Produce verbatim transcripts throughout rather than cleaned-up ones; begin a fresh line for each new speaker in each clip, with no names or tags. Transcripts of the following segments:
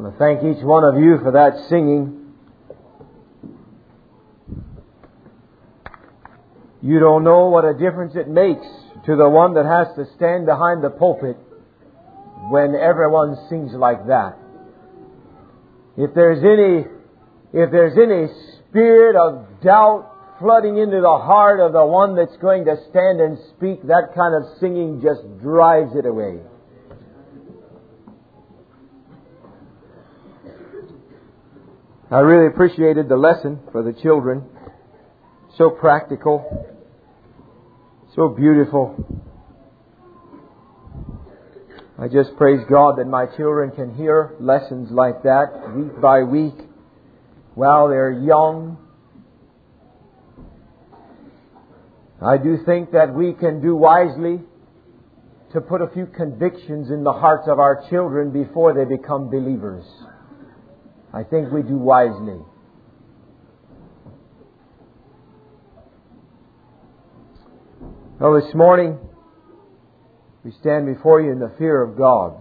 want to thank each one of you for that singing. You don't know what a difference it makes to the one that has to stand behind the pulpit when everyone sings like that. If there's any, if there's any spirit of doubt flooding into the heart of the one that's going to stand and speak, that kind of singing just drives it away. I really appreciated the lesson for the children. So practical. So beautiful. I just praise God that my children can hear lessons like that week by week while they're young. I do think that we can do wisely to put a few convictions in the hearts of our children before they become believers. I think we do wisely. Well, this morning we stand before you in the fear of God.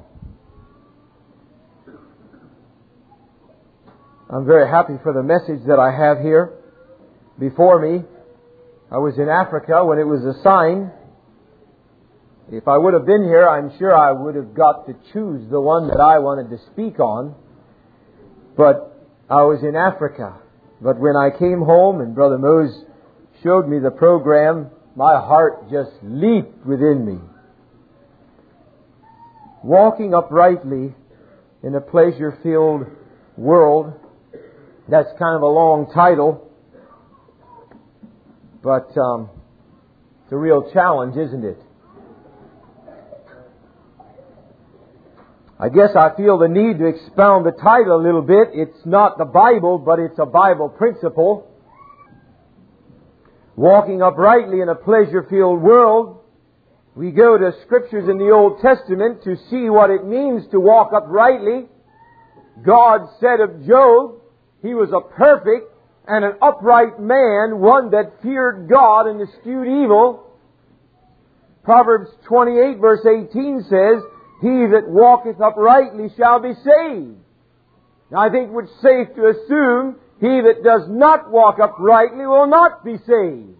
I'm very happy for the message that I have here before me. I was in Africa when it was assigned. If I would have been here, I'm sure I would have got to choose the one that I wanted to speak on. But I was in Africa. But when I came home and Brother Mose showed me the program, my heart just leaped within me. Walking uprightly in a pleasure-filled world. That's kind of a long title. But um, it's a real challenge, isn't it? I guess I feel the need to expound the title a little bit. It's not the Bible, but it's a Bible principle. Walking uprightly in a pleasure-filled world. We go to Scriptures in the Old Testament to see what it means to walk uprightly. God said of Job, he was a perfect and an upright man, one that feared God and eschewed evil. Proverbs twenty-eight verse eighteen says, he that walketh uprightly shall be saved. Now I think it's safe to assume he that does not walk uprightly will not be saved.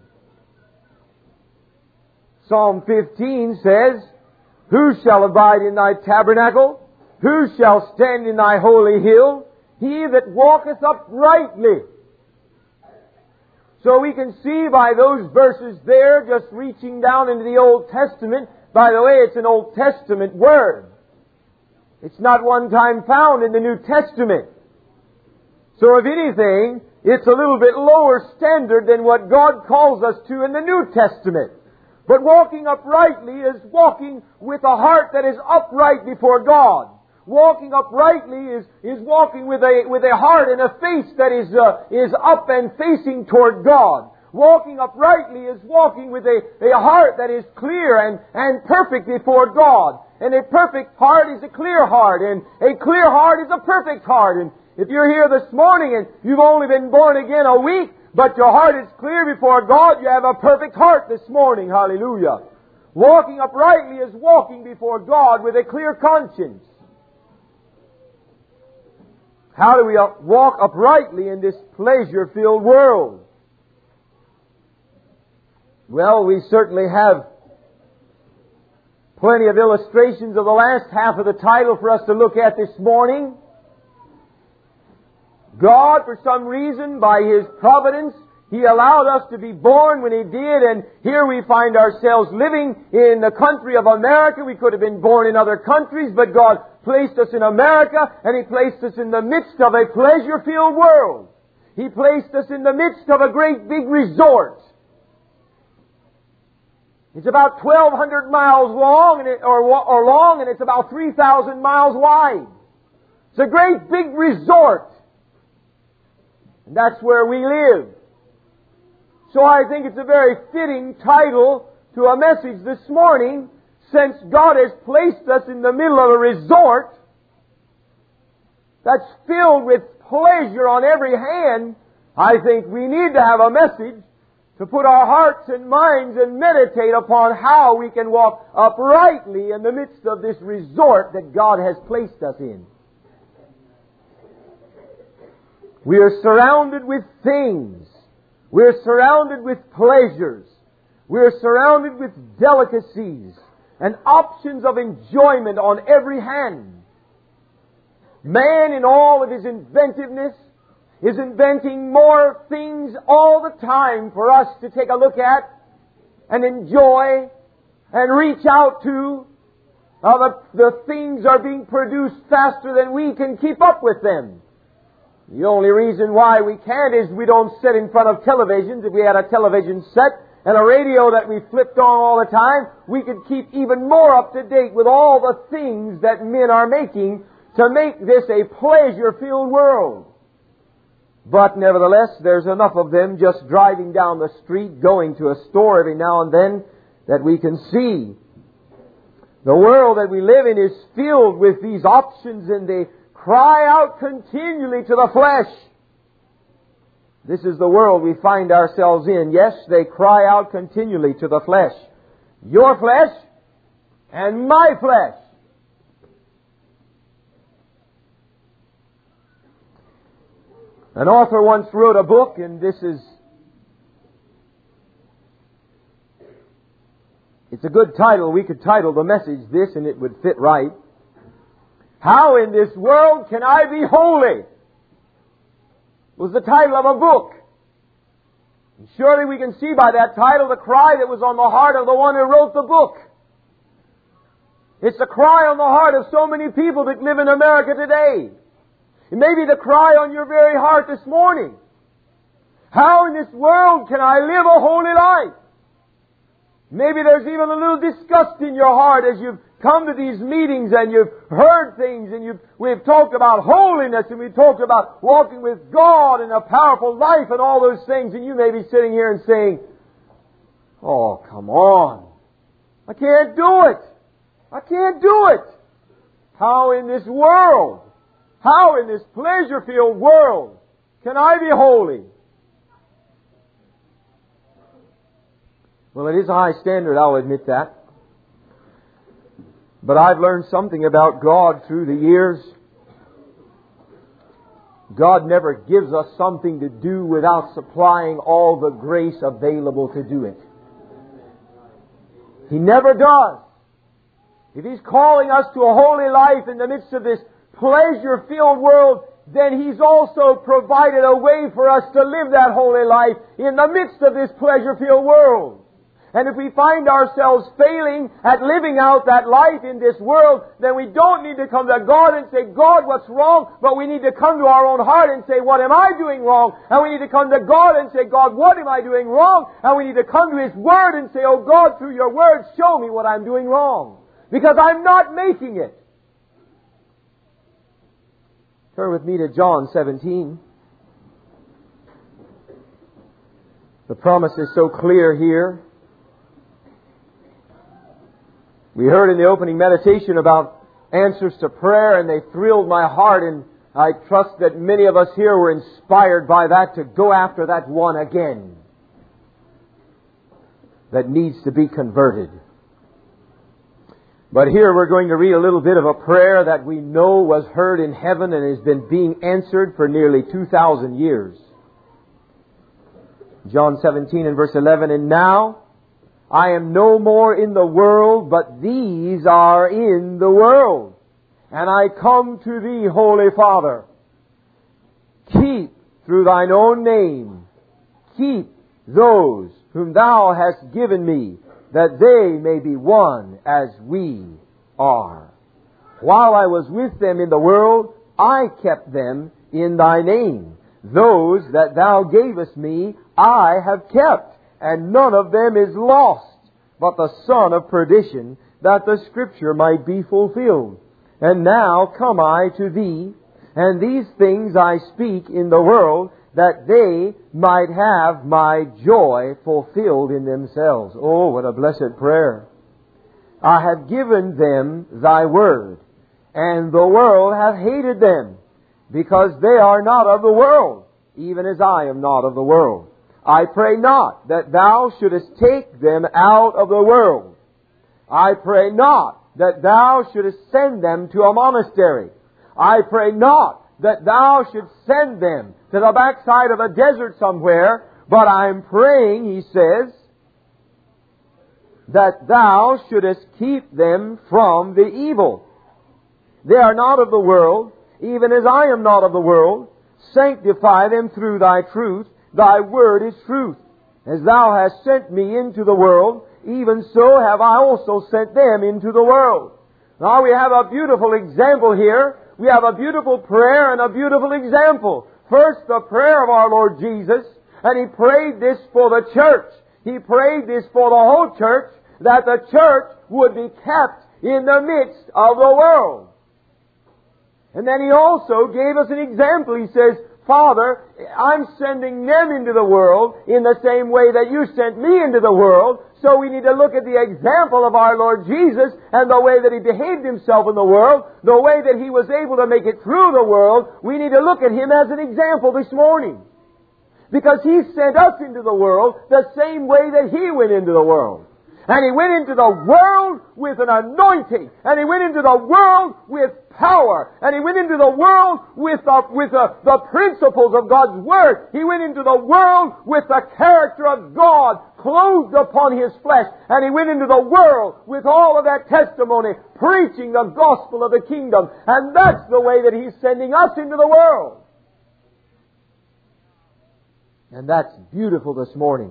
Psalm fifteen says, who shall abide in thy tabernacle? Who shall stand in thy holy hill? He that walketh uprightly. So we can see by those verses there, just reaching down into the Old Testament. By the way, it's an Old Testament word. It's not one time found in the New Testament. So if anything, it's a little bit lower standard than what God calls us to in the New Testament. But walking uprightly is walking with a heart that is upright before God. Walking uprightly is, is walking with a, with a heart and a face that is, uh, is up and facing toward God. Walking uprightly is walking with a, a heart that is clear and, and perfect before God. And a perfect heart is a clear heart. And a clear heart is a perfect heart. And if you're here this morning and you've only been born again a week, but your heart is clear before God, you have a perfect heart this morning. Hallelujah. Walking uprightly is walking before God with a clear conscience. How do we walk uprightly in this pleasure-filled world? Well, we certainly have plenty of illustrations of the last half of the title for us to look at this morning. God, for some reason, by His providence, He allowed us to be born when He did, and here we find ourselves living in the country of America. We could have been born in other countries, but God placed us in America, and He placed us in the midst of a pleasure-filled world. He placed us in the midst of a great big resort. It's about twelve hundred miles long, and it, or, or long, and it's about three thousand miles wide. It's a great big resort. And that's where we live. So I think it's a very fitting title to a message this morning, since God has placed us in the middle of a resort that's filled with pleasure on every hand. I think we need to have a message to put our hearts and minds and meditate upon how we can walk uprightly in the midst of this resort that God has placed us in. We are surrounded with things. We are surrounded with pleasures. We are surrounded with delicacies and options of enjoyment on every hand. Man, in all of his inventiveness, is inventing more things all the time for us to take a look at and enjoy and reach out to. Uh, the, the things are being produced faster than we can keep up with them. The only reason why we can't is we don't sit in front of televisions. If we had a television set and a radio that we flipped on all the time, we could keep even more up to date with all the things that men are making to make this a pleasure-filled world. But nevertheless, there's enough of them just driving down the street, going to a store every now and then, that we can see. The world that we live in is filled with these options, and they cry out continually to the flesh. This is the world we find ourselves in. Yes, they cry out continually to the flesh. Your flesh and my flesh. An author once wrote a book, and this is, it's a good title. We could title the message this, and it would fit right. How in this world can I be holy? Was the title of a book. And surely we can see by that title the cry that was on the heart of the one who wrote the book. It's the cry on the heart of so many people that live in America today. It may be the cry on your very heart this morning. How in this world can I live a holy life? Maybe there's even a little disgust in your heart as you've come to these meetings and you've heard things, and you've, we've talked about holiness, and we've talked about walking with God and a powerful life and all those things, and you may be sitting here and saying, oh, come on. I can't do it. I can't do it. How in this world, how in this pleasure-filled world can I be holy? Well, it is a high standard, I'll admit that. But I've learned something about God through the years. God never gives us something to do without supplying all the grace available to do it. He never does. If He's calling us to a holy life in the midst of this pleasure-filled world, then He's also provided a way for us to live that holy life in the midst of this pleasure-filled world. And if we find ourselves failing at living out that life in this world, then we don't need to come to God and say, God, what's wrong? But we need to come to our own heart and say, what am I doing wrong? And we need to come to God and say, God, what am I doing wrong? And we need to come to His Word and say, oh God, through Your Word, show me what I'm doing wrong. Because I'm not making it. Turn with me to John seventeen. The promise is so clear here. We heard in the opening meditation about answers to prayer, and they thrilled my heart, and I trust that many of us here were inspired by that to go after that one again that needs to be converted. But here we're going to read a little bit of a prayer that we know was heard in heaven and has been being answered for nearly two thousand years. John seventeen and verse eleven, and now I am no more in the world, but these are in the world. And I come to Thee, Holy Father. Keep through Thine own name, keep those whom Thou hast given me, that they may be one as we are. While I was with them in the world, I kept them in Thy name. Those that Thou gavest me, I have kept, and none of them is lost, but the son of perdition, that the Scripture might be fulfilled. And now come I to Thee, and these things I speak in the world, that they might have my joy fulfilled in themselves. Oh, what a blessed prayer. I have given them Thy word, and the world hath hated them, because they are not of the world, even as I am not of the world. I pray not that Thou shouldest take them out of the world. I pray not that Thou shouldest send them to a monastery. I pray not that Thou shouldst send them to the backside of a desert somewhere, but I'm praying, He says, that Thou shouldest keep them from the evil. They are not of the world, even as I am not of the world. Sanctify them through Thy truth. Thy word is truth. As Thou hast sent me into the world, even so have I also sent them into the world. Now we have a beautiful example here. We have a beautiful prayer and a beautiful example. First, the prayer of our Lord Jesus, and He prayed this for the church. He prayed this for the whole church, that the church would be kept in the midst of the world. And then He also gave us an example. He says, Father, I'm sending them into the world in the same way that You sent me into the world. So we need to look at the example of our Lord Jesus and the way that He behaved Himself in the world, the way that He was able to make it through the world. We need to look at Him as an example this morning. Because He sent us into the world the same way that He went into the world. And He went into the world with an anointing. And He went into the world with power. And He went into the world with, the, with the, the principles of God's Word. He went into the world with the character of God clothed upon His flesh. And He went into the world with all of that testimony, preaching the gospel of the kingdom. And that's the way that He's sending us into the world. And that's beautiful this morning.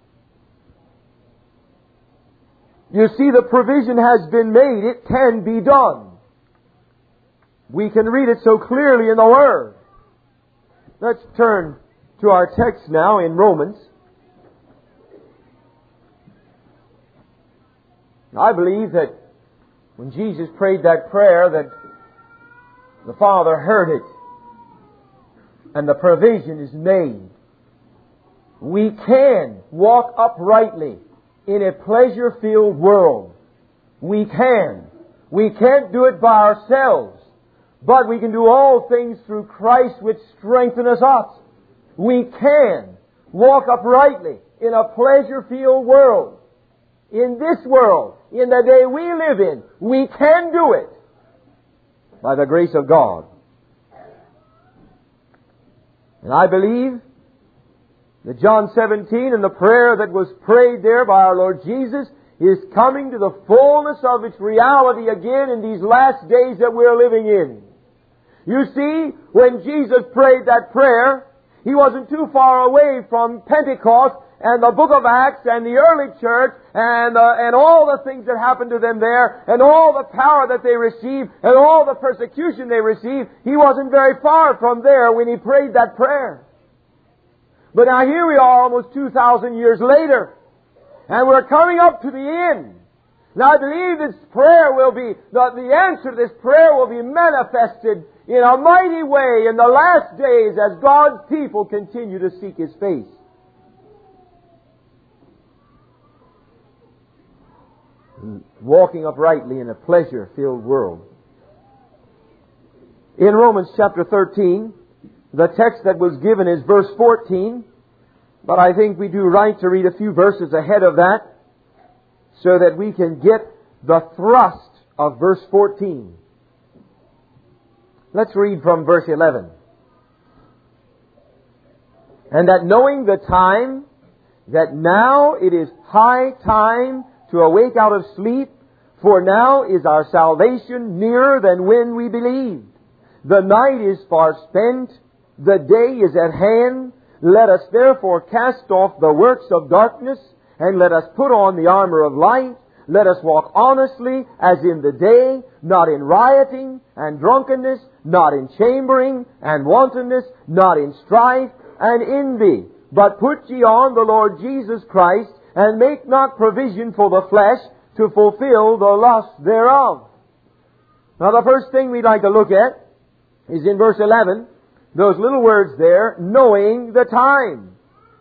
You see, the provision has been made. It can be done. We can read it so clearly in the Word. Let's turn to our text now in Romans. I believe that when Jesus prayed that prayer, that the Father heard it, and the provision is made. We can walk uprightly in a pleasure-filled world. We can. We can't do it by ourselves, but we can do all things through Christ which strengtheneth us. We can walk uprightly in a pleasure-filled world. In this world, in the day we live in, we can do it by the grace of God. And I believe that John seventeen and the prayer that was prayed there by our Lord Jesus is coming to the fullness of its reality again in these last days that we're living in. You see, when Jesus prayed that prayer, He wasn't too far away from Pentecost and the book of Acts and the early church and, uh, and all the things that happened to them there and all the power that they received and all the persecution they received. He wasn't very far from there when He prayed that prayer. But now here we are almost two thousand years later, and we're coming up to the end. Now I believe this prayer will be, the, the answer to this prayer will be manifested in a mighty way in the last days as God's people continue to seek His face. Walking uprightly in a pleasure-filled world. In Romans chapter thirteen, the text that was given is verse fourteen, but I think we do right to read a few verses ahead of that so that we can get the thrust of verse fourteen. Let's read from verse eleven. And that knowing the time, that now it is high time to awake out of sleep, for now is our salvation nearer than when we believed. The night is far spent, the day is at hand. Let us therefore cast off the works of darkness, and let us put on the armor of light. Let us walk honestly as in the day, not in rioting and drunkenness, not in chambering and wantonness, not in strife and envy. But put ye on the Lord Jesus Christ, and make not provision for the flesh to fulfill the lust thereof. Now the first thing we'd like to look at is in verse eleven, those little words there, knowing the time.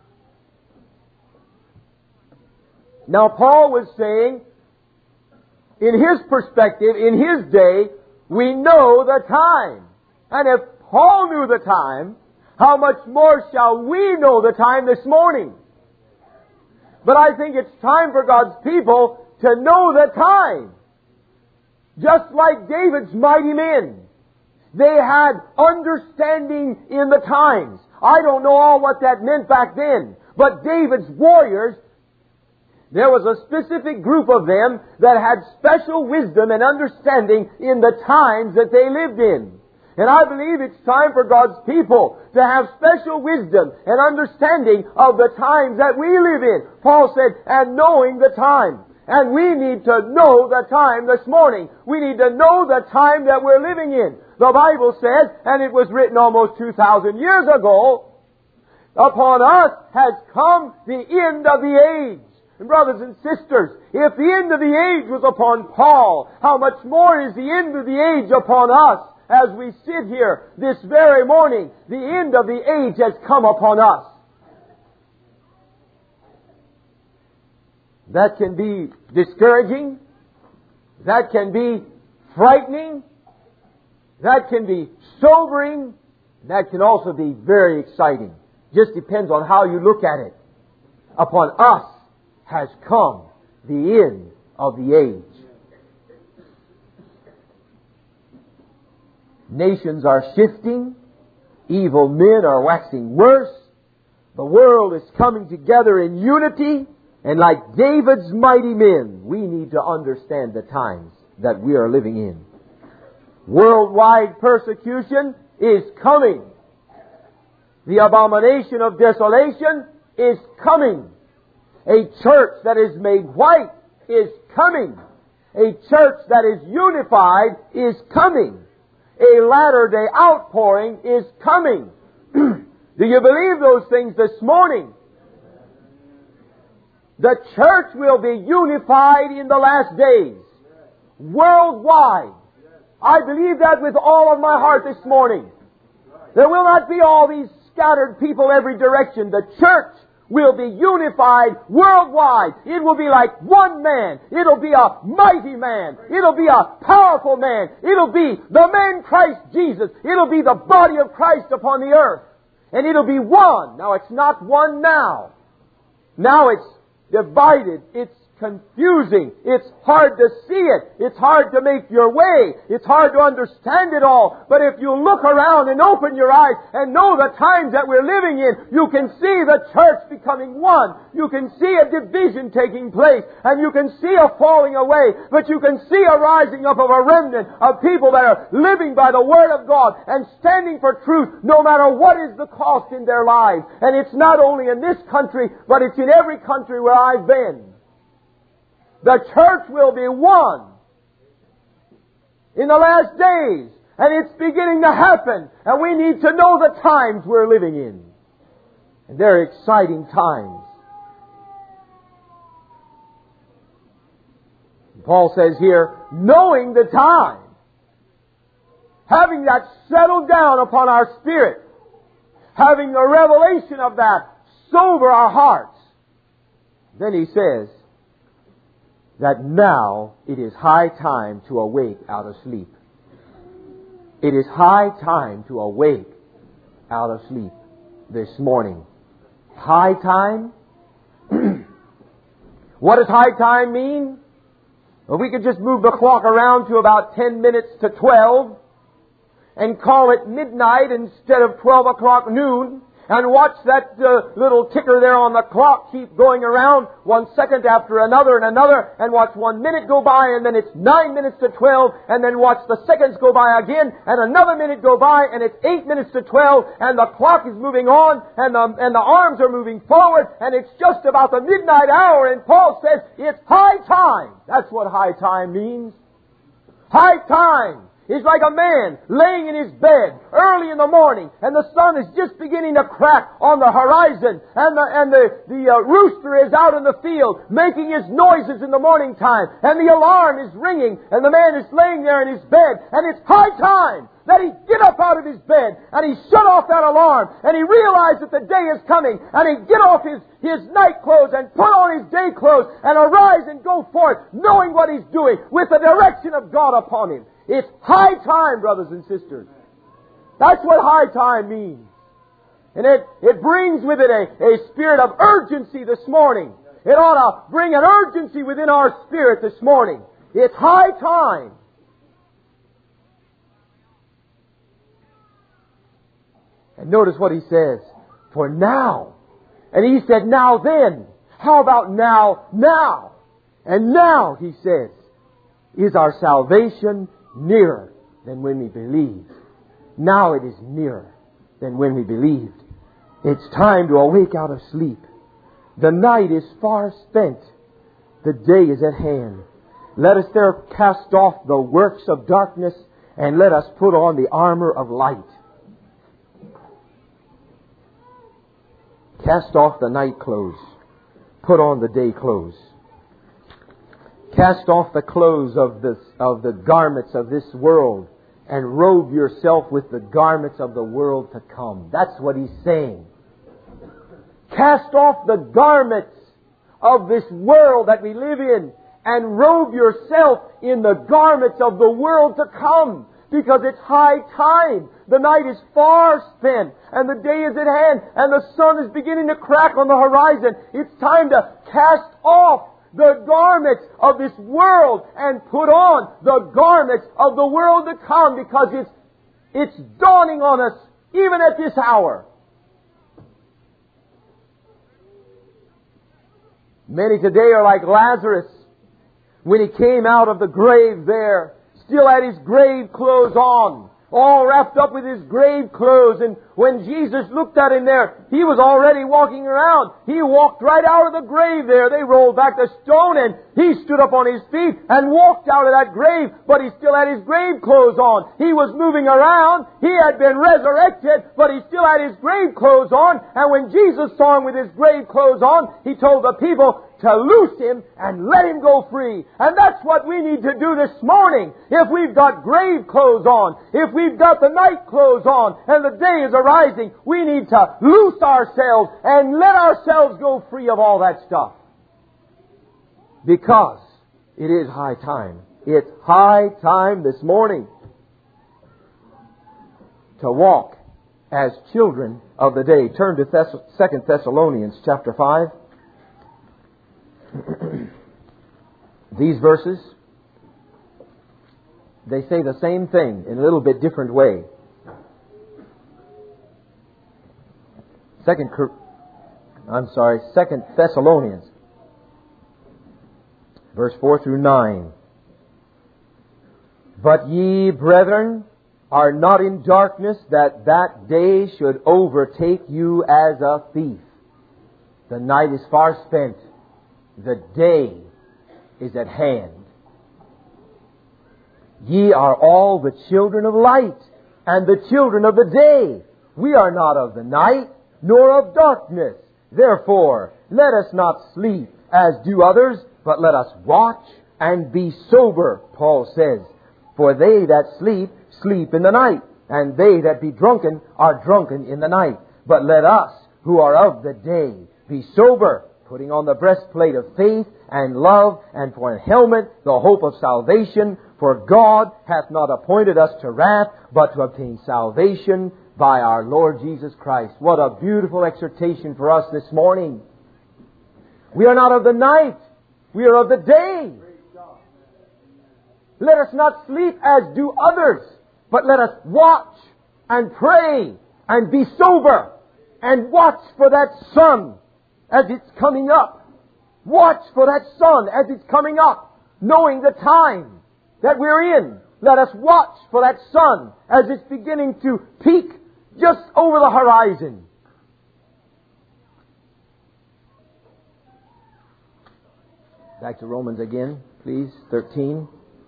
Now Paul was saying, in his perspective, in his day, we know the time. And if Paul knew the time, how much more shall we know the time this morning? But I think it's time for God's people to know the time. Just like David's mighty men. They had understanding in the times. I don't know all what that meant back then, but David's warriors, there was a specific group of them that had special wisdom and understanding in the times that they lived in. And I believe it's time for God's people to have special wisdom and understanding of the times that we live in. Paul said, and knowing the time. And we need to know the time this morning. We need to know the time that we're living in. The Bible says, and it was written almost two thousand years ago, upon us has come the end of the age. And brothers and sisters, if the end of the age was upon Paul, how much more is the end of the age upon us? As we sit here this very morning, the end of the age has come upon us. That can be discouraging. That can be frightening. That can be sobering. That can also be very exciting. Just depends on how you look at it. Upon us has come the end of the age. Nations are shifting. Evil men are waxing worse. The world is coming together in unity. And like David's mighty men, we need to understand the times that we are living in. Worldwide persecution is coming. The abomination of desolation is coming. A church that is made white is coming. A church that is unified is coming. A latter-day outpouring is coming. Do you believe those things this morning? The church will be unified in the last days. Worldwide. I believe that with all of my heart this morning. There will not be all these scattered people every direction. The church will be unified worldwide. It will be like one man. It'll be a mighty man. It'll be a powerful man. It'll be the man Christ Jesus. It'll be the body of Christ upon the earth. And it'll be one. Now, it's not one now. Now it's divided. It's confusing. It's hard to see it. It's hard to make your way. It's hard to understand it all. But if you look around and open your eyes and know the times that we're living in, you can see the church becoming one. You can see a division taking place. And you can see a falling away. But you can see a rising up of a remnant of people that are living by the Word of God and standing for truth no matter what is the cost in their lives. And it's not only in this country, but it's in every country where I've been. The church will be one in the last days. And it's beginning to happen. And we need to know the times we're living in. And they're exciting times. Paul says here, knowing the time, having that settled down upon our spirit, having the revelation of that sober our hearts. Then he says, that now it is high time to awake out of sleep. It is high time to awake out of sleep this morning. High time? What does high time mean? Well, we could just move the clock around to about ten minutes to twelve and call it midnight instead of twelve o'clock noon. And watch that uh, little ticker there on the clock keep going around one second after another and another, and watch one minute go by, and then it's nine minutes to twelve, and then watch the seconds go by again, and another minute go by, and it's eight minutes to twelve, and the clock is moving on, and the, and the arms are moving forward, and it's just about the midnight hour, and Paul says it's high time. That's what high time means. High time. He's like a man laying in his bed early in the morning, and the sun is just beginning to crack on the horizon, and the and the the uh, rooster is out in the field making his noises in the morning time, and the alarm is ringing, and the man is laying there in his bed, and it's high time that he get up out of his bed, and he shut off that alarm, and he realized that the day is coming, and he get off his, his night clothes and put on his day clothes and arise and go forth, knowing what he's doing with the direction of God upon him. It's high time, brothers and sisters. That's what high time means. And it, it brings with it a, a spirit of urgency this morning. It ought to bring an urgency within our spirit this morning. It's high time. And notice what he says. For now. And he said, now then. How about now, now? And now, he says, is our salvation nearer than when we believed. Now it is nearer than when we believed. It's time to awake out of sleep. The night is far spent. The day is at hand. Let us there cast off the works of darkness and let us put on the armor of light. Cast off the night clothes. Put on the day clothes. Cast off the clothes of this, of the garments of this world and robe yourself with the garments of the world to come. That's what he's saying. Cast off the garments of this world that we live in and robe yourself in the garments of the world to come. Because it's high time. The night is far spent and the day is at hand and the sun is beginning to crack on the horizon. It's time to cast off the garments of this world and put on the garments of the world to come, because it's, it's dawning on us even at this hour. Many today are like Lazarus when he came out of the grave there, still had his grave clothes on, all wrapped up with his grave clothes. And when Jesus looked at him there, he was already walking around. He walked right out of the grave there. They rolled back the stone and he stood up on his feet and walked out of that grave, but he still had his grave clothes on. He was moving around. He had been resurrected, but he still had his grave clothes on. And when Jesus saw him with his grave clothes on, he told the people to loose him and let him go free. And that's what we need to do this morning. If we've got grave clothes on, if we've got the night clothes on, and the day is arising, we need to loose ourselves and let ourselves go free of all that stuff. Because it is high time. It's high time this morning to walk as children of the day. Turn to Thess- Second Thessalonians chapter five. These verses, they say the same thing in a little bit different way. Second, I'm sorry, Second Thessalonians, verse four through nine. But ye, brethren, are not in darkness, that that day should overtake you as a thief. The night is far spent. The day is at hand. Ye are all the children of light and the children of the day. We are not of the night, nor of darkness. Therefore, let us not sleep as do others, but let us watch and be sober, Paul says. For they that sleep, sleep in the night, and they that be drunken are drunken in the night. But let us, who are of the day, be sober, putting on the breastplate of faith and love, and for a helmet the hope of salvation. For God hath not appointed us to wrath, but to obtain salvation by our Lord Jesus Christ. What a beautiful exhortation for us this morning. We are not of the night, we are of the day. Let us not sleep as do others, but let us watch and pray and be sober and watch for that sun as it's coming up. Watch for that sun as it's coming up, knowing the time that we're in. Let us watch for that sun as it's beginning to peak just over the horizon. Back to Romans again, please, thirteen.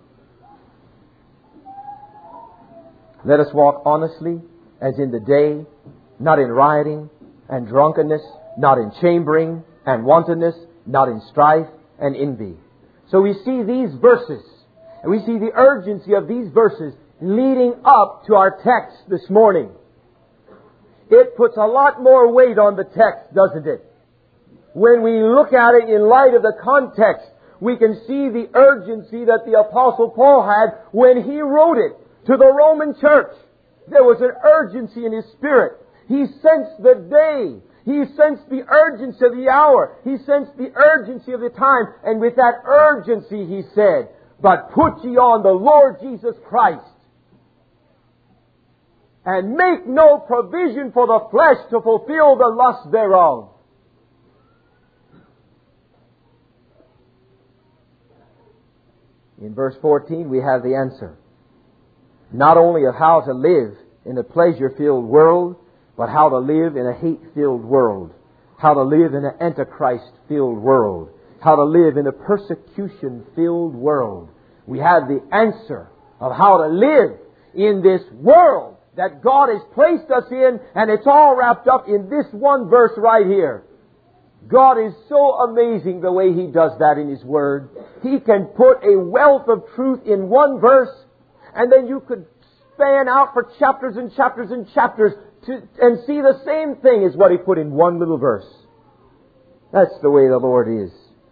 Let us walk honestly as in the day, not in rioting and drunkenness, not in chambering and wantonness, not in strife and envy. So we see these verses, and we see the urgency of these verses leading up to our text this morning. It puts a lot more weight on the text, doesn't it? When we look at it in light of the context, we can see the urgency that the Apostle Paul had when he wrote it to the Roman church. There was an urgency in his spirit. He sensed the day. He sensed the urgency of the hour. He sensed the urgency of the time. And with that urgency, he said, but put ye on the Lord Jesus Christ. and make no provision for the flesh to fulfill the lust thereof. In verse fourteen we have the answer. Not only of how to live in a pleasure-filled world, but how to live in a hate-filled world. How to live in an Antichrist-filled world. How to live in a persecution-filled world. We have the answer of how to live in this world that God has placed us in, and it's all wrapped up in this one verse right here. God is so amazing the way He does that in His Word. He can put a wealth of truth in one verse, and then you could span out for chapters and chapters and chapters to, and see the same thing as what He put in one little verse. That's the way the Lord is.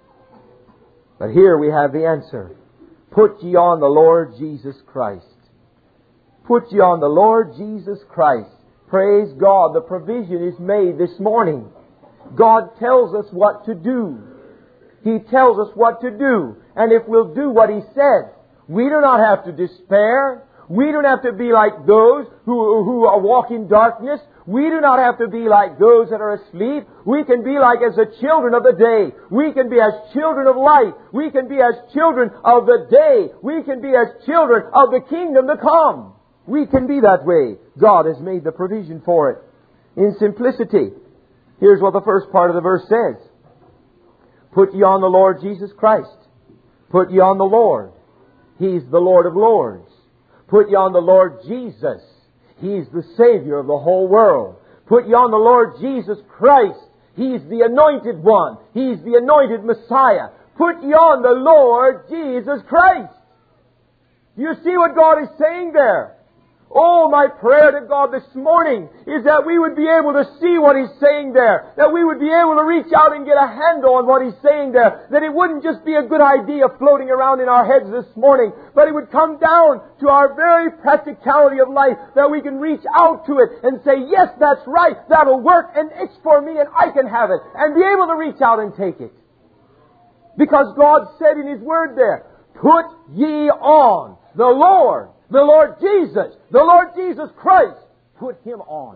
But here we have the answer. Put ye on the Lord Jesus Christ. Put ye on the Lord Jesus Christ. Praise God, the provision is made this morning. God tells us what to do. He tells us what to do. And if we'll do what He said, we do not have to despair. We don't have to be like those who, who are walk in darkness. We do not have to be like those that are asleep. We can be like as the children of the day. We can be as children of light. We can be as children of the day. We can be as children of the kingdom to come. We can be that way. God has made the provision for it. In simplicity, here's what the first part of the verse says. Put ye on the Lord Jesus Christ. Put ye on the Lord. He's the Lord of lords. Put ye on the Lord Jesus. He's the Savior of the whole world. Put ye on the Lord Jesus Christ. He's the anointed one. He's the anointed Messiah. Put ye on the Lord Jesus Christ. Do you see what God is saying there? Oh, my prayer to God this morning is that we would be able to see what He's saying there. That we would be able to reach out and get a handle on what He's saying there. That it wouldn't just be a good idea floating around in our heads this morning, but it would come down to our very practicality of life, that we can reach out to it and say, yes, that's right, that'll work, and it's for me, and I can have it, and be able to reach out and take it. Because God said in His Word there, put ye on the Lord. The Lord Jesus, the Lord Jesus Christ, put Him on.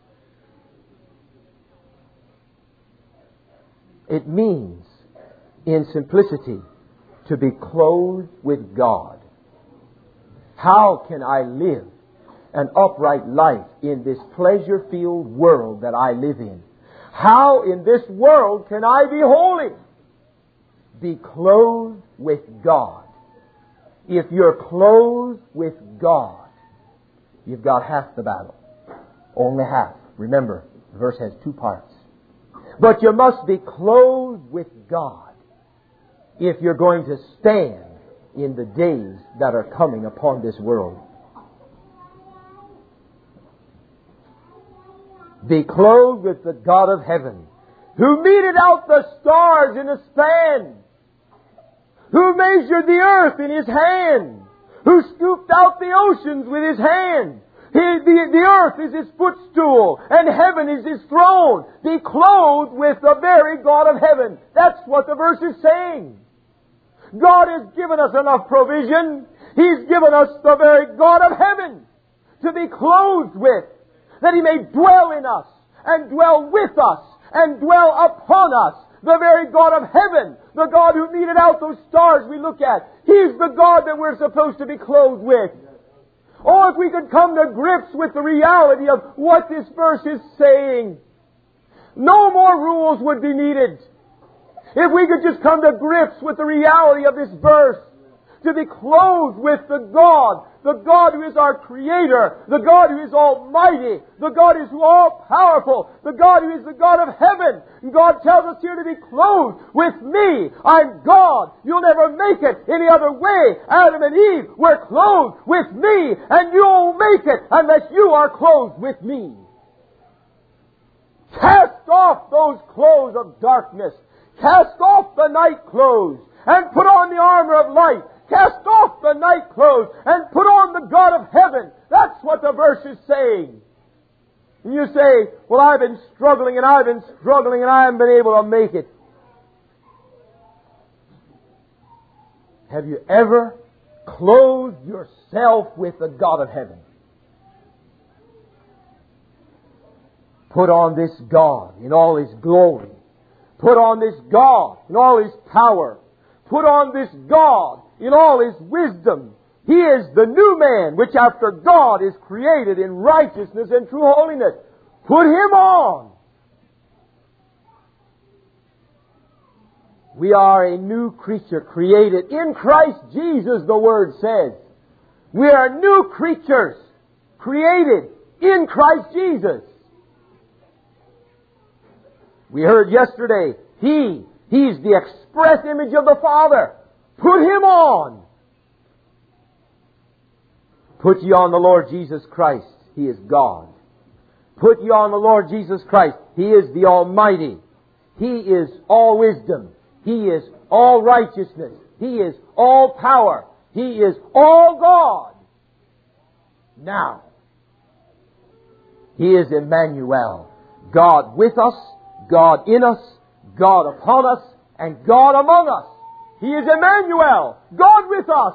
It means, in simplicity, to be clothed with God. How can I live an upright life in this pleasure-filled world that I live in? How in this world can I be holy? Be clothed with God. If you're clothed with God, you've got half the battle. Only half. Remember, the verse has two parts. But you must be clothed with God if you're going to stand in the days that are coming upon this world. Be clothed with the God of heaven, who meted out the stars in a span, who measured the earth in His hand, who scooped out the oceans with His hand. He, the, the earth is His footstool, and heaven is His throne. Be clothed with the very God of heaven. That's what the verse is saying. God has given us enough provision. He's given us the very God of heaven to be clothed with, that He may dwell in us, and dwell with us, and dwell upon us. The very God of heaven, the God who meted out those stars we look at. He's the God that we're supposed to be clothed with. Oh, if we could come to grips with the reality of what this verse is saying, no more rules would be needed. If we could just come to grips with the reality of this verse, to be clothed with the God, the God who is our Creator, the God who is Almighty, the God who is all-powerful, the God who is the God of heaven. And God tells us here to be clothed with me. I'm God. You'll never make it any other way. Adam and Eve were clothed with me, and you won't make it unless you are clothed with me. Cast off those clothes of darkness. Cast off the night clothes and put on the armor of light. Cast off the night clothes and put on the God of heaven. That's what the verse is saying. And you say, well, I've been struggling and I've been struggling and I haven't been able to make it. Have you ever clothed yourself with the God of heaven? Put on this God in all His glory. Put on this God in all His power. Put on this God in all His wisdom. He is the new man which after God is created in righteousness and true holiness. Put Him on. We are a new creature created in Christ Jesus, the Word says. We are new creatures created in Christ Jesus. We heard yesterday, He, He's the express image of the Father. Put Him on. Put ye on the Lord Jesus Christ. He is God. Put ye on the Lord Jesus Christ. He is the Almighty. He is all wisdom. He is all righteousness. He is all power. He is all God. Now, He is Emmanuel. God with us, God in us, God upon us, and God among us. He is Emmanuel, God with us.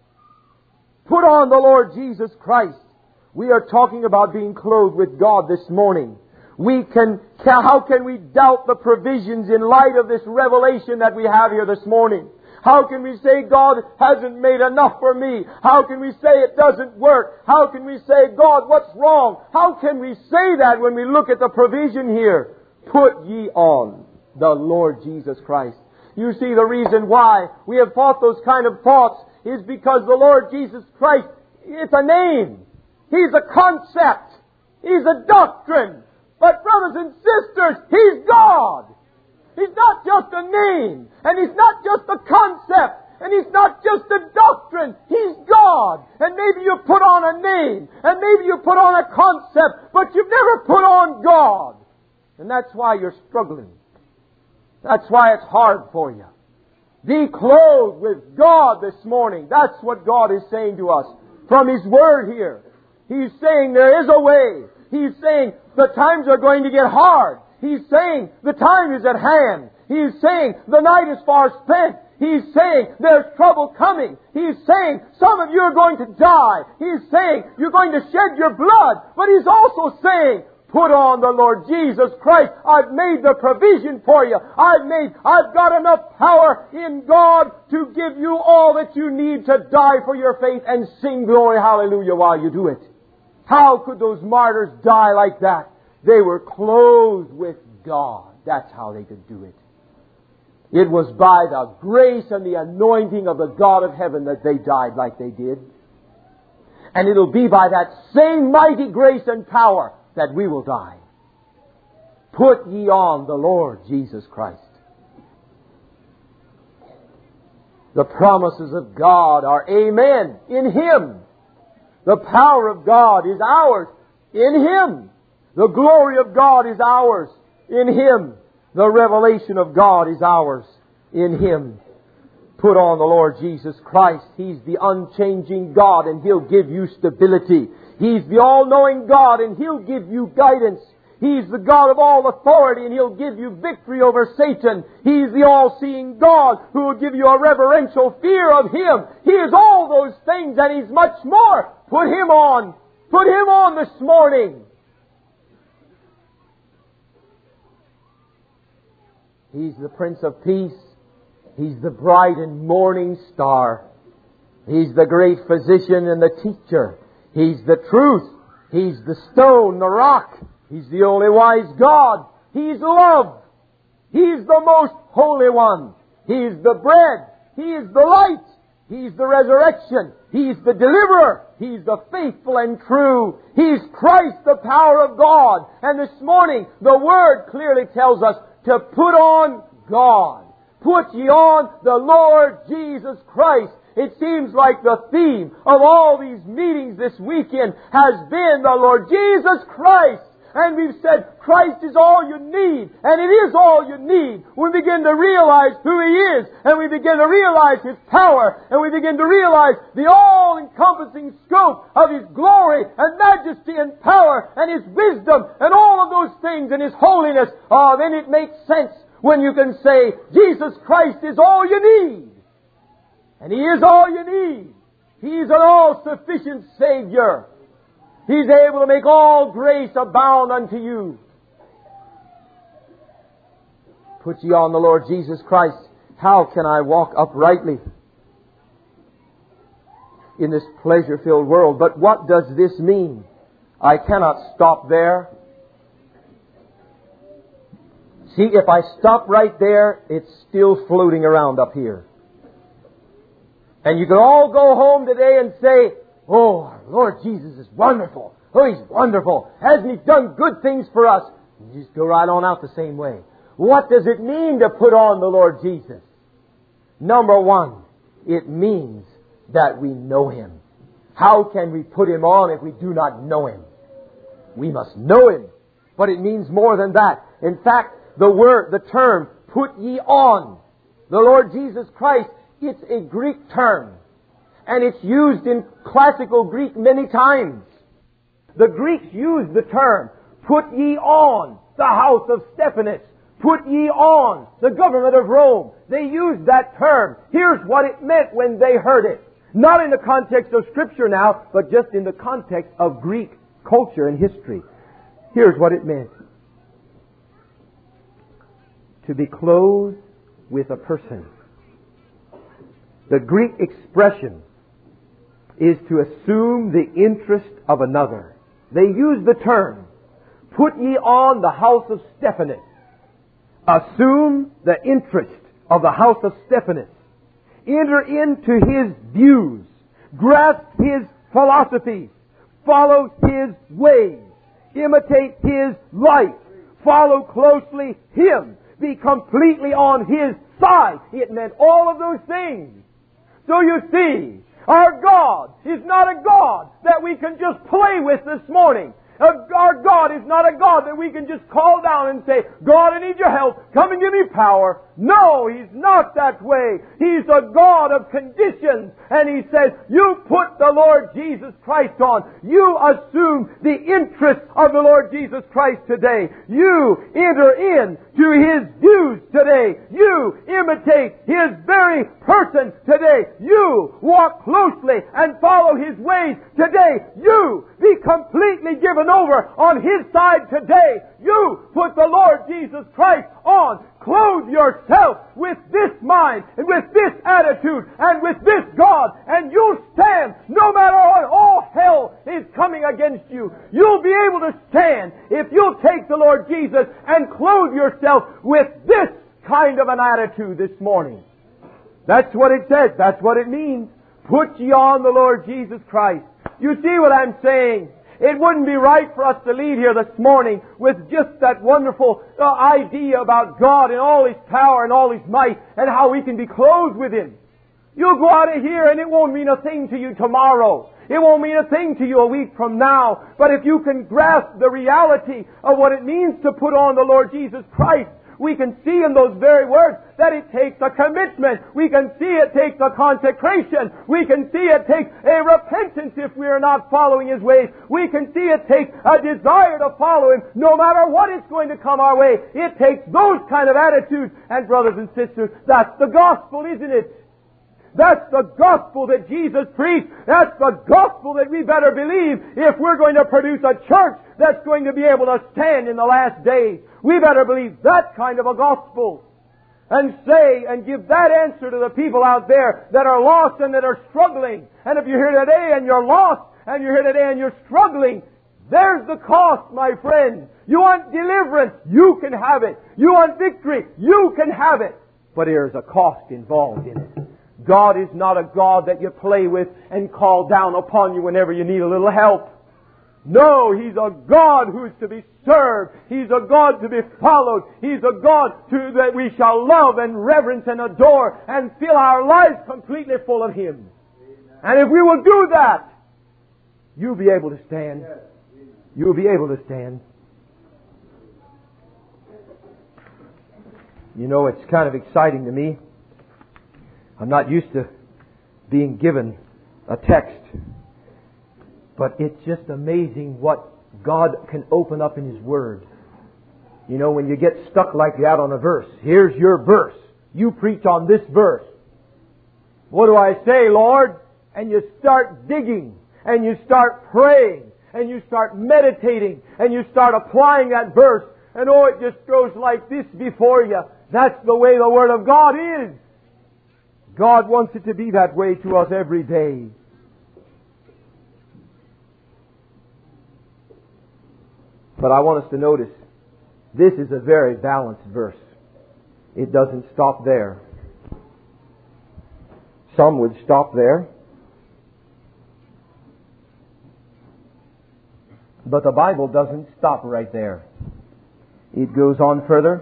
Put on the Lord Jesus Christ. We are talking about being clothed with God this morning. We can, how can we doubt the provisions in light of this revelation that we have here this morning? How can we say God hasn't made enough for me? How can we say it doesn't work? How can we say, God, what's wrong? How can we say that when we look at the provision here? Put ye on the Lord Jesus Christ. You see, the reason why we have thought those kind of thoughts is because the Lord Jesus Christ, it's a name. He's a concept. He's a doctrine. But brothers and sisters, He's God. He's not just a name. And He's not just a concept. And He's not just a doctrine. He's God. And maybe you put on a name. And maybe you put on a concept. But you've never put on God. And that's why you're struggling. That's why it's hard for you. Be clothed with God this morning. That's what God is saying to us from His Word here. He's saying there is a way. He's saying the times are going to get hard. He's saying the time is at hand. He's saying the night is far spent. He's saying there's trouble coming. He's saying some of you are going to die. He's saying you're going to shed your blood. But He's also saying, put on the Lord Jesus Christ. I've made the provision for you. I've made, I've got enough power in God to give you all that you need to die for your faith and sing glory, hallelujah, while you do it. How could those martyrs die like that? They were clothed with God. That's how they could do it. It was by the grace and the anointing of the God of heaven that they died like they did. And it'll be by that same mighty grace and power that we will die. Put ye on the Lord Jesus Christ. The promises of God are amen in Him. The power of God is ours in Him. The glory of God is ours in Him. The revelation of God is ours in Him. Put on the Lord Jesus Christ. He's the unchanging God, and He'll give you stability. He's the all-knowing God, and He'll give you guidance. He's the God of all authority, and He'll give you victory over Satan. He's the all-seeing God who will give you a reverential fear of Him. He is all those things, and He's much more. Put Him on. Put Him on this morning. He's the Prince of Peace. He's the bright and morning star. He's the great physician and the teacher. He's the truth. He's the stone, the rock. He's the only wise God. He's love. He's the most holy one. He's the bread. He is the light. He's the resurrection. He's the deliverer. He's the faithful and true. He's Christ, the power of God. And this morning, the Word clearly tells us to put on God. Put ye on the Lord Jesus Christ. It seems like the theme of all these meetings this weekend has been the Lord Jesus Christ. And we've said Christ is all you need. And it is all you need. We begin to realize who He is. And we begin to realize His power. And we begin to realize the all-encompassing scope of His glory and majesty and power and His wisdom and all of those things and His holiness. Oh, then it makes sense when you can say Jesus Christ is all you need. And He is all you need. He's an all-sufficient Savior. He's able to make all grace abound unto you. Put ye on the Lord Jesus Christ. How can I walk uprightly in this pleasure-filled world? But what does this mean? I cannot stop there. See, if I stop right there, it's still floating around up here. And you can all go home today and say, "Oh, our Lord Jesus is wonderful. Oh, He's wonderful. Hasn't He done good things for us?" And you just go right on out the same way. What does it mean to put on the Lord Jesus? Number one, it means that we know Him. How can we put Him on if we do not know Him? We must know Him. But it means more than that. In fact, the word, the term, "put ye on" the Lord Jesus Christ, it's a Greek term. And it's used in classical Greek many times. The Greeks used the term, "Put ye on the house of Stephanus. Put ye on the government of Rome." They used that term. Here's what it meant when they heard it. Not in the context of Scripture now, but just in the context of Greek culture and history. Here's what it meant. To be clothed with a person. The Greek expression is to assume the interest of another. They use the term, "Put ye on the house of Stephanus." Assume the interest of the house of Stephanus. Enter into his views. Grasp his philosophies. Follow his ways. Imitate his life. Follow closely him. Be completely on his side. It meant all of those things. So you see, our God is not a God that we can just play with this morning. Our God is not a God that we can just call down and say, "God, I need your help. Come and give me power." No, He's not that way. He's a God of conditions. And He says, you put the Lord Jesus Christ on. You assume the interest of the Lord Jesus Christ today. You enter in to His views today. You imitate His very person today. You walk closely and follow His ways today. You be completely given over on His side today. You put the Lord Jesus Christ on. Clothe yourself with this mind and with this attitude and with this God, and you'll stand no matter what all hell is coming against you. You'll be able to stand if you'll take the Lord Jesus and clothe yourself with this kind of an attitude this morning. That's what it says. That's what it means. Put ye on the Lord Jesus Christ. You see what I'm saying? It wouldn't be right for us to leave here this morning with just that wonderful uh, idea about God and all His power and all His might and how we can be clothed with Him. You'll go out of here and it won't mean a thing to you tomorrow. It won't mean a thing to you a week from now. But if you can grasp the reality of what it means to put on the Lord Jesus Christ, we can see in those very words that it takes a commitment. We can see it takes a consecration. We can see it takes a repentance if we are not following His ways. We can see it takes a desire to follow Him no matter what is going to come our way. It takes those kind of attitudes. And brothers and sisters, that's the gospel, isn't it? That's the gospel that Jesus preached. That's the gospel that we better believe if we're going to produce a church that's going to be able to stand in the last days. We better believe that kind of a gospel. And say and give that answer to the people out there that are lost and that are struggling. And if you're here today and you're lost and you're here today and you're struggling, there's the cost, my friend. You want deliverance, you can have it. You want victory, you can have it. But there's a cost involved in it. God is not a God that you play with and call down upon you whenever you need a little help. No, He's a God who is to be served. He's a God to be followed. He's a God to, that we shall love and reverence and adore and fill our lives completely full of Him. And if we will do that, you'll be able to stand. You'll be able to stand. You know, it's kind of exciting to me. I'm not used to being given a text. But it's just amazing what God can open up in His Word. You know, when you get stuck like that on a verse, here's your verse. You preach on this verse. What do I say, Lord? And you start digging, and you start praying, and you start meditating, and you start applying that verse. And oh, it just goes like this before you. That's the way the Word of God is. God wants it to be that way to us every day. But I want us to notice, this is a very balanced verse. It doesn't stop there. Some would stop there. But the Bible doesn't stop right there. It goes on further.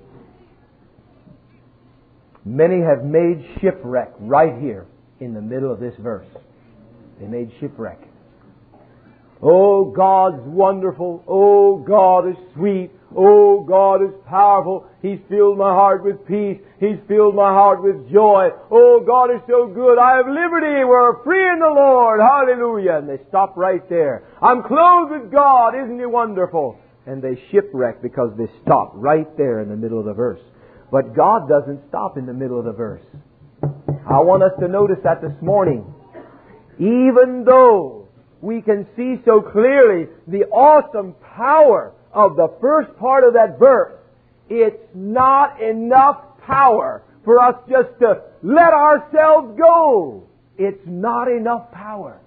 Many have made shipwreck right here in the middle of this verse. They made shipwreck. Oh, God's wonderful. Oh, God is sweet. Oh, God is powerful. He's filled my heart with peace. He's filled my heart with joy. Oh, God is so good. I have liberty. We're free in the Lord. Hallelujah. And they stop right there. I'm clothed with God. Isn't He wonderful? And they shipwreck because they stop right there in the middle of the verse. But God doesn't stop in the middle of the verse. I want us to notice that this morning. Even though we can see so clearly the awesome power of the first part of that verse, it's not enough power for us just to let ourselves go. It's not enough power.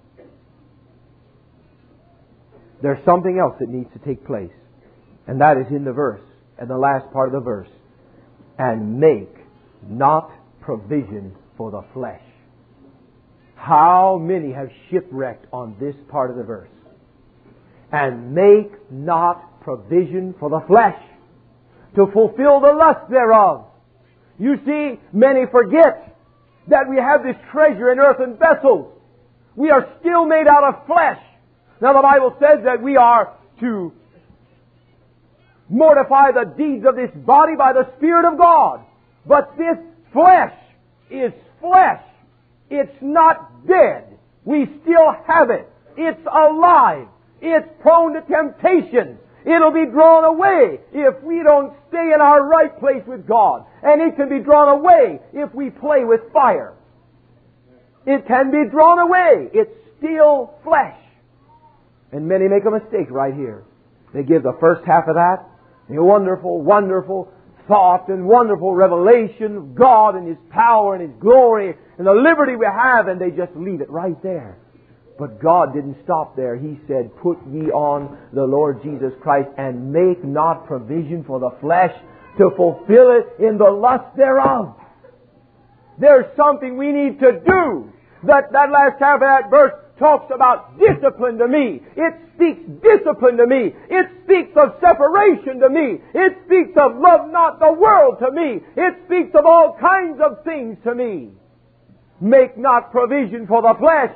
There's something else that needs to take place. And that is in the verse, and the last part of the verse. And make not provision for the flesh. How many have shipwrecked on this part of the verse? And make not provision for the flesh, to fulfill the lust thereof. You see, many forget that we have this treasure in earthen vessels. We are still made out of flesh. Now the Bible says that we are to mortify the deeds of this body by the Spirit of God. But this flesh is flesh. It's not dead. We still have it. It's alive. It's prone to temptation. It'll be drawn away if we don't stay in our right place with God. And it can be drawn away if we play with fire. It can be drawn away. It's still flesh. And many make a mistake right here. They give the first half of that, a wonderful, wonderful thought and wonderful revelation of God and His power and His glory and the liberty we have, and they just leave it right there. But God didn't stop there. He said, put ye on the Lord Jesus Christ and make not provision for the flesh to fulfill it in the lust thereof. There's something we need to do. That, that last half of that verse talks about discipline to me. It speaks discipline to me. It speaks of separation to me. It speaks of love not the world to me. It speaks of all kinds of things to me. Make not provision for the flesh.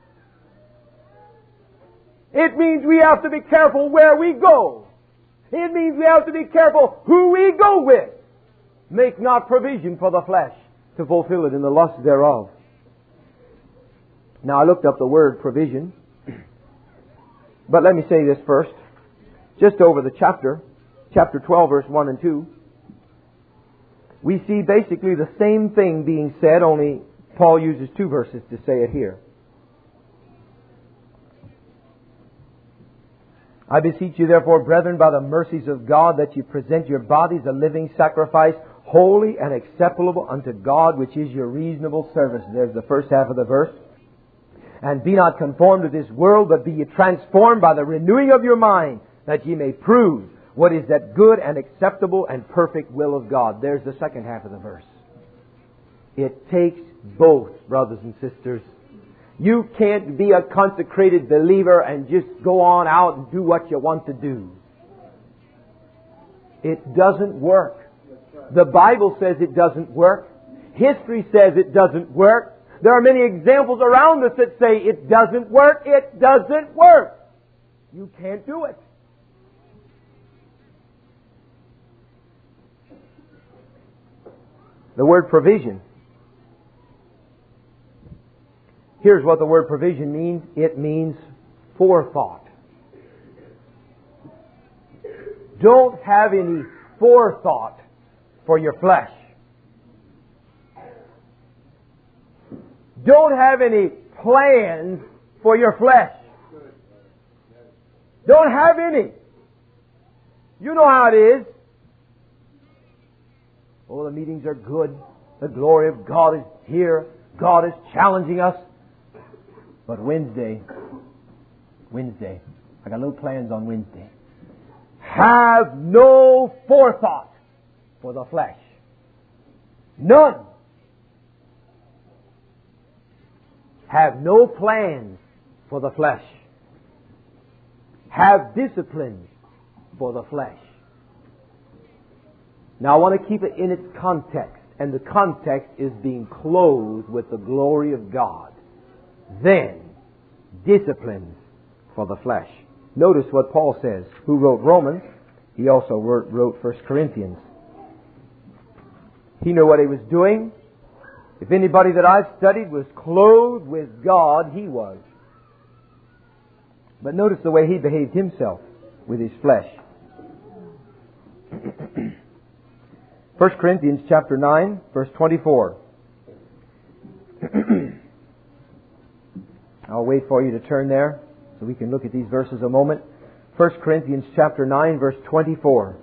It means we have to be careful where we go. It means we have to be careful who we go with. Make not provision for the flesh to fulfill it in the lust thereof. Now I looked up the word provision. But let me say this first. Just over the chapter, chapter twelve, verse one and two, we see basically the same thing being said, only Paul uses two verses to say it here. I beseech you therefore, brethren, by the mercies of God, that you present your bodies a living sacrifice, holy and acceptable unto God, which is your reasonable service. There's the first half of the verse. And be not conformed to this world, but be ye transformed by the renewing of your mind, that ye may prove what is that good and acceptable and perfect will of God. There's the second half of the verse. It takes both, brothers and sisters. You can't be a consecrated believer and just go on out and do what you want to do. It doesn't work. The Bible says it doesn't work. History says it doesn't work. There are many examples around us that say it doesn't work. It doesn't work. You can't do it. The word provision. Here's what the word provision means. It means forethought. Don't have any forethought for your flesh. Don't have any plans for your flesh. Don't have any. You know how it is. Oh, the meetings are good. The glory of God is here. God is challenging us. But Wednesday, Wednesday, I got little plans on Wednesday. Have no forethought for the flesh. None. Have no plans for the flesh. Have disciplines for the flesh. Now I want to keep it in its context. And the context is being clothed with the glory of God. Then, disciplines for the flesh. Notice what Paul says, who wrote Romans. He also wrote, wrote First Corinthians. He knew what he was doing. If anybody that I've studied was clothed with God, he was. But notice the way he behaved himself with his flesh. First Corinthians chapter nine, verse twenty-four. I'll wait for you to turn there so we can look at these verses a moment. First Corinthians chapter nine, verse twenty-four.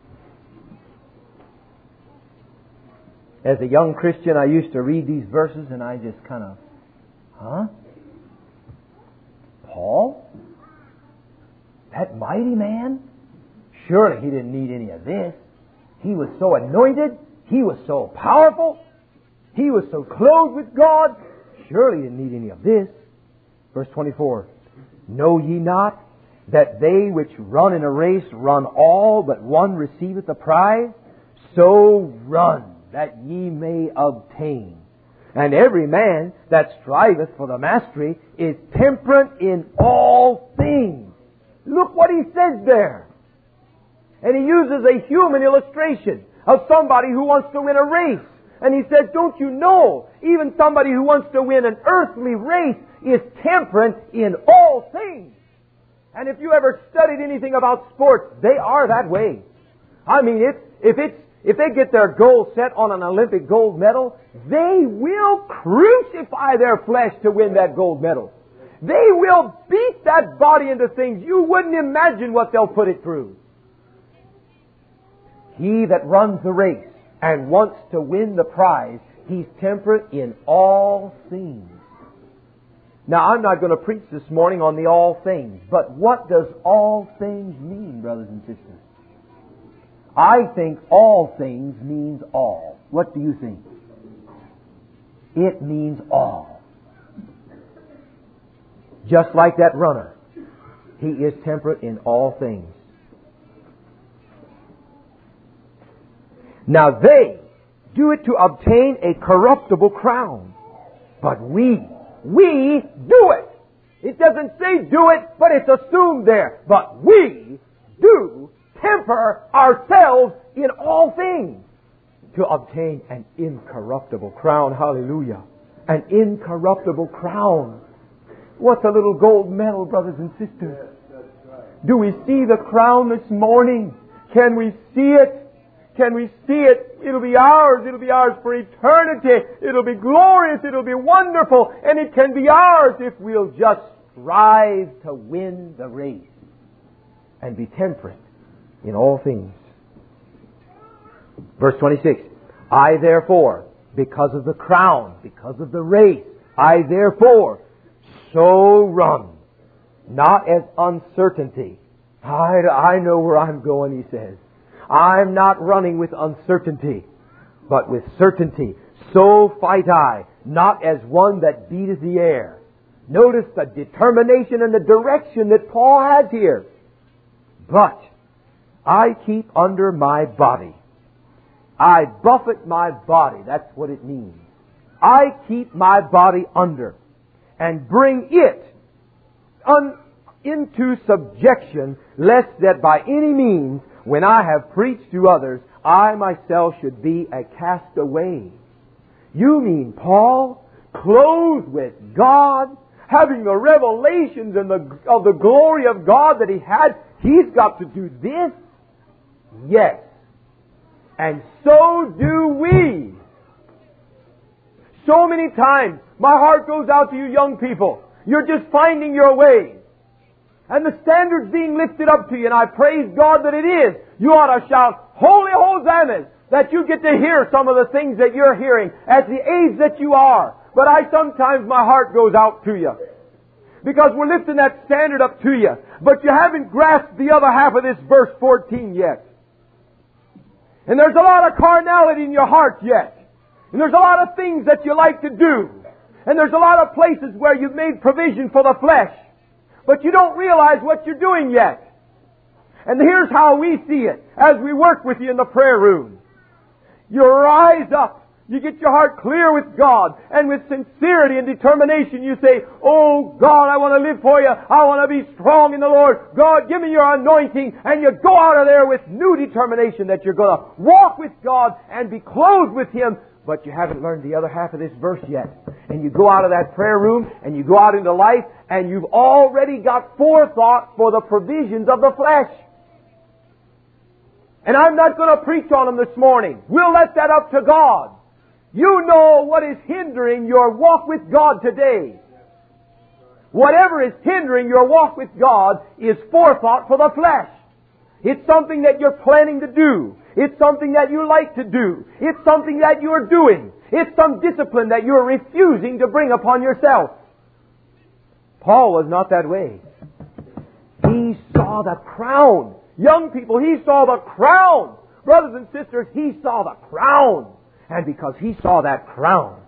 As a young Christian, I used to read these verses and I just kind of, huh? Paul? That mighty man? Surely he didn't need any of this. He was so anointed. He was so powerful. He was so clothed with God. Surely he didn't need any of this. Verse twenty-four. Know ye not that they which run in a race run all, but one receiveth the prize? So run, that ye may obtain. And every man that striveth for the mastery is temperate in all things. Look what he says there. And he uses a human illustration of somebody who wants to win a race. And he says, don't you know, even somebody who wants to win an earthly race is temperate in all things. And if you ever studied anything about sports, they are that way. I mean, if, if it's If they get their goal set on an Olympic gold medal, they will crucify their flesh to win that gold medal. They will beat that body into things you wouldn't imagine what they'll put it through. He that runs the race and wants to win the prize, he's temperate in all things. Now, I'm not going to preach this morning on the all things, but what does all things mean, brothers and sisters? I think all things means all. What do you think? It means all. Just like that runner, he is temperate in all things. Now they do it to obtain a corruptible crown, but we, we do it. It doesn't say do it, but it's assumed there. But we do temper ourselves in all things to obtain an incorruptible crown. Hallelujah. An incorruptible crown. What's a little gold medal, brothers and sisters? Do we see the crown this morning? Can we see it? Can we see it? It'll be ours. It'll be ours for eternity. It'll be glorious. It'll be wonderful. And it can be ours if we'll just strive to win the race and be temperate in all things. Verse twenty-six. I therefore, because of the crown, because of the race, I therefore so run, not as uncertainty. I, I know where I'm going, he says. I'm not running with uncertainty, but with certainty. So fight I, not as one that beateth the air. Notice the determination and the direction that Paul has here. But I keep under my body. I buffet my body. That's what it means. I keep my body under and bring it un- into subjection, lest that by any means, when I have preached to others, I myself should be a castaway. You mean Paul, clothed with God, having the revelations and the, of the glory of God that he had, he's got to do this? Yes. And so do we. So many times, my heart goes out to you young people. You're just finding your way. And the standard's being lifted up to you, and I praise God that it is. You ought to shout, Holy Hosannas! that you get to hear some of the things that you're hearing at the age that you are. But I sometimes, my heart goes out to you. Because we're lifting that standard up to you. But you haven't grasped the other half of this verse fourteen yet. And there's a lot of carnality in your heart yet. And there's a lot of things that you like to do. And there's a lot of places where you've made provision for the flesh. But you don't realize what you're doing yet. And here's how we see it as we work with you in the prayer room. You rise up. You get your heart clear with God. And with sincerity and determination you say, oh God, I want to live for you. I want to be strong in the Lord. God, give me your anointing. And you go out of there with new determination that you're going to walk with God and be clothed with Him. But you haven't learned the other half of this verse yet. And you go out of that prayer room and you go out into life and you've already got forethought for the provisions of the flesh. And I'm not going to preach on them this morning. We'll let that up to God. You know what is hindering your walk with God today. Whatever is hindering your walk with God is forethought for the flesh. It's something that you're planning to do. It's something that you like to do. It's something that you're doing. It's some discipline that you're refusing to bring upon yourself. Paul was not that way. He saw the crown. Young people, he saw the crown. Brothers and sisters, he saw the crown. And because he saw that crown,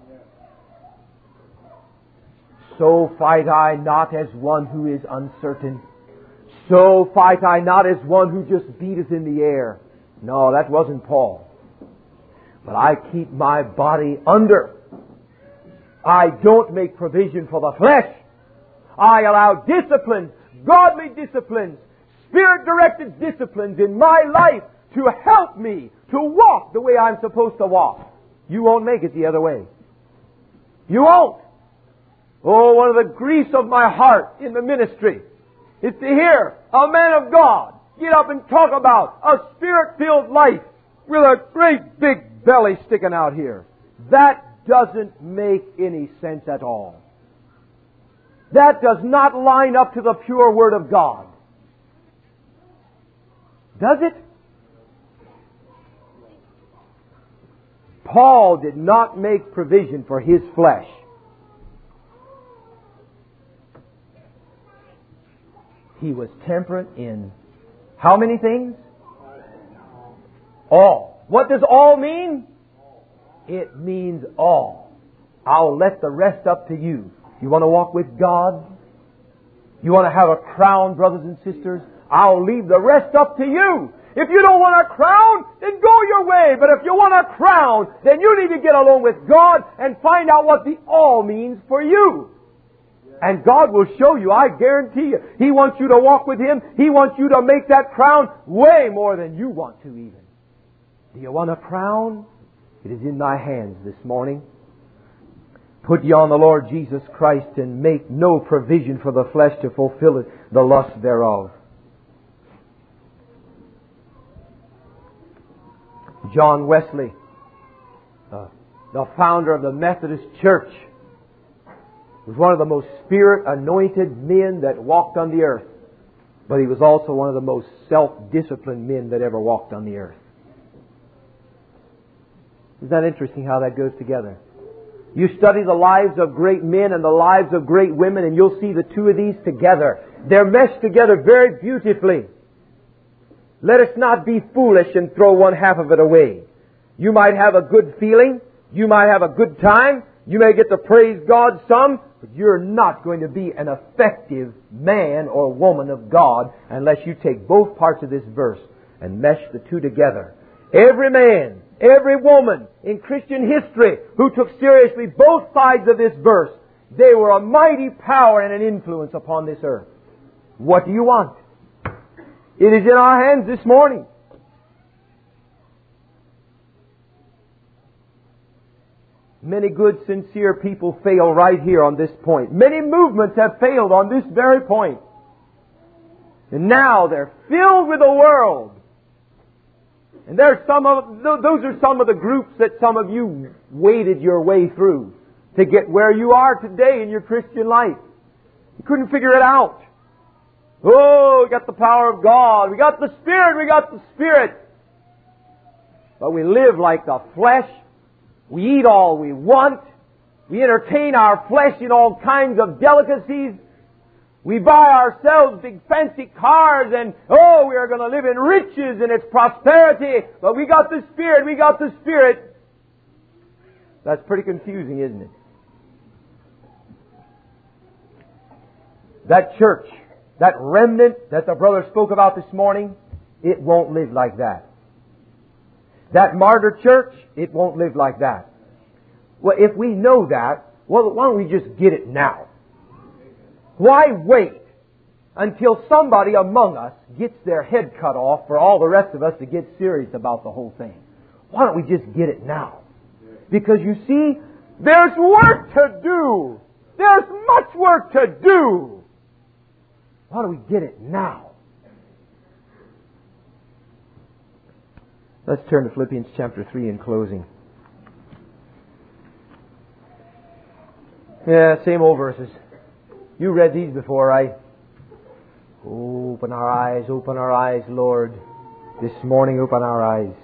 so fight I not as one who is uncertain. So fight I not as one who just beateth in the air. No, that wasn't Paul. But I keep my body under. I don't make provision for the flesh. I allow disciplines, godly disciplines, Spirit-directed disciplines in my life to help me to walk the way I'm supposed to walk. You won't make it the other way. You won't. Oh, one of the griefs of my heart in the ministry is to hear a man of God get up and talk about a Spirit-filled life with a great big belly sticking out here. That doesn't make any sense at all. That does not line up to the pure Word of God. Does it? Paul did not make provision for his flesh. He was temperate in how many things? All. What does all mean? It means all. I'll let the rest up to you. You want to walk with God? You want to have a crown, brothers and sisters? I'll leave the rest up to you. If you don't want a crown, then go your way. But if you want a crown, then you need to get along with God and find out what the all means for you. And God will show you, I guarantee you. He wants you to walk with Him. He wants you to make that crown way more than you want to even. Do you want a crown? It is in thy hands this morning. Put ye on the Lord Jesus Christ and make no provision for the flesh to fulfill it, the lust thereof. John Wesley, uh, the founder of the Methodist Church, was one of the most Spirit-anointed men that walked on the earth. But he was also one of the most self-disciplined men that ever walked on the earth. Isn't that interesting how that goes together? You study the lives of great men and the lives of great women, and you'll see the two of these together. They're meshed together very beautifully. Let us not be foolish and throw one half of it away. You might have a good feeling. You might have a good time. You may get to praise God some, but you're not going to be an effective man or woman of God unless you take both parts of this verse and mesh the two together. Every man, every woman in Christian history who took seriously both sides of this verse, they were a mighty power and an influence upon this earth. What do you want? It is in our hands this morning. Many good, sincere people fail right here on this point. Many movements have failed on this very point. And now they're filled with the world. And there's some of, those are some of the groups that some of you waded your way through to get where you are today in your Christian life. You couldn't figure it out. Oh, we got the power of God. We got the Spirit. We got the Spirit. but we live like the flesh. We eat all we want. We entertain our flesh in all kinds of delicacies. We buy ourselves big fancy cars and, oh, we are going to live in riches and its prosperity. But we got the Spirit, we got the Spirit. That's pretty confusing, isn't it? That church, that remnant that the brother spoke about this morning, it won't live like that. That martyr church, it won't live like that. Well, if we know that, well, why don't we just get it now? Why wait until somebody among us gets their head cut off for all the rest of us to get serious about the whole thing? Why don't we just get it now? Because you see, there's work to do. There's much work to do. Why don't we get it now? Let's turn to Philippians chapter three in closing. Yeah, same old verses. You read these before, right? Open our eyes, open our eyes, Lord. This morning, open our eyes.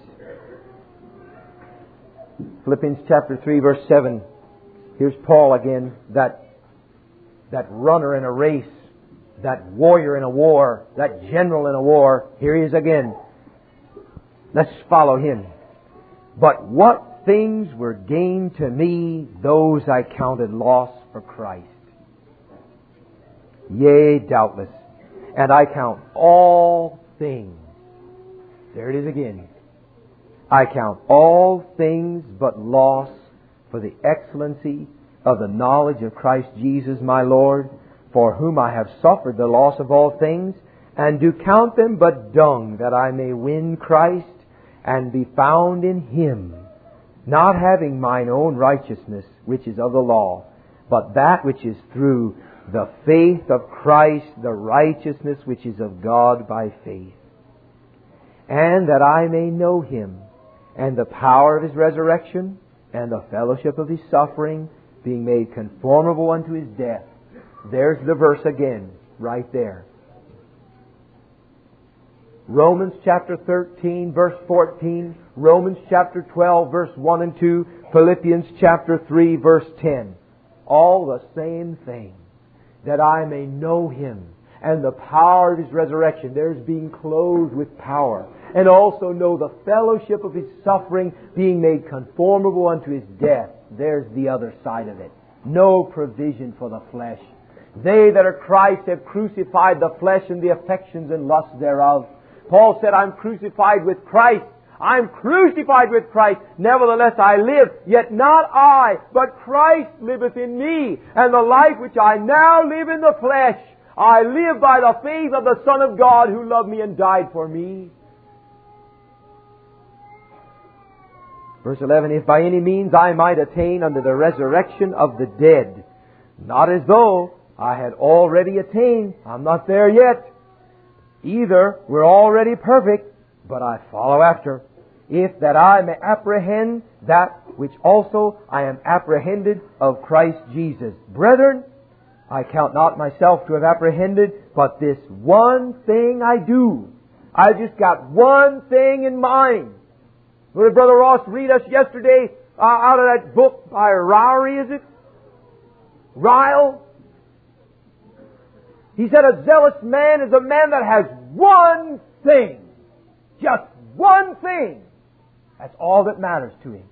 Philippians chapter three, verse seven. Here's Paul again, that, that runner in a race, that warrior in a war, that general in a war. Here he is again. Let's follow him. But what things were gained to me, those I counted loss for Christ. Yea, doubtless. And I count all things. There it is again. I count all things but loss for the excellency of the knowledge of Christ Jesus my Lord, for whom I have suffered the loss of all things, and do count them but dung, that I may win Christ, and be found in Him, not having mine own righteousness, which is of the law, but that which is through the faith of Christ, the righteousness which is of God by faith. And that I may know Him, and the power of His resurrection, and the fellowship of His suffering, being made conformable unto His death. There's the verse again, right there. Romans chapter thirteen, verse fourteen. Romans chapter twelve, verse one and two. Philippians chapter three, verse ten. All the same thing. That I may know Him and the power of His resurrection. There's being clothed with power. And also know the fellowship of His suffering, being made conformable unto His death. There's the other side of it. No provision for the flesh. They that are Christ have crucified the flesh and the affections and lusts thereof. Paul said, I'm crucified with Christ. I'm crucified with Christ. Nevertheless I live, yet not I, but Christ liveth in me. And the life which I now live in the flesh, I live by the faith of the Son of God who loved me and died for me. Verse eleven, if by any means I might attain unto the resurrection of the dead, not as though I had already attained. I'm not there yet. Either we're already perfect, but I follow after. If that I may apprehend that which also I am apprehended of Christ Jesus. Brethren, I count not myself to have apprehended, but this one thing I do. I just got one thing in mind. What did Brother Ross read us yesterday uh, out of that book by Rowry, is it? Ryle? He said a zealous man is a man that has one thing. Just one thing. That's all that matters to him.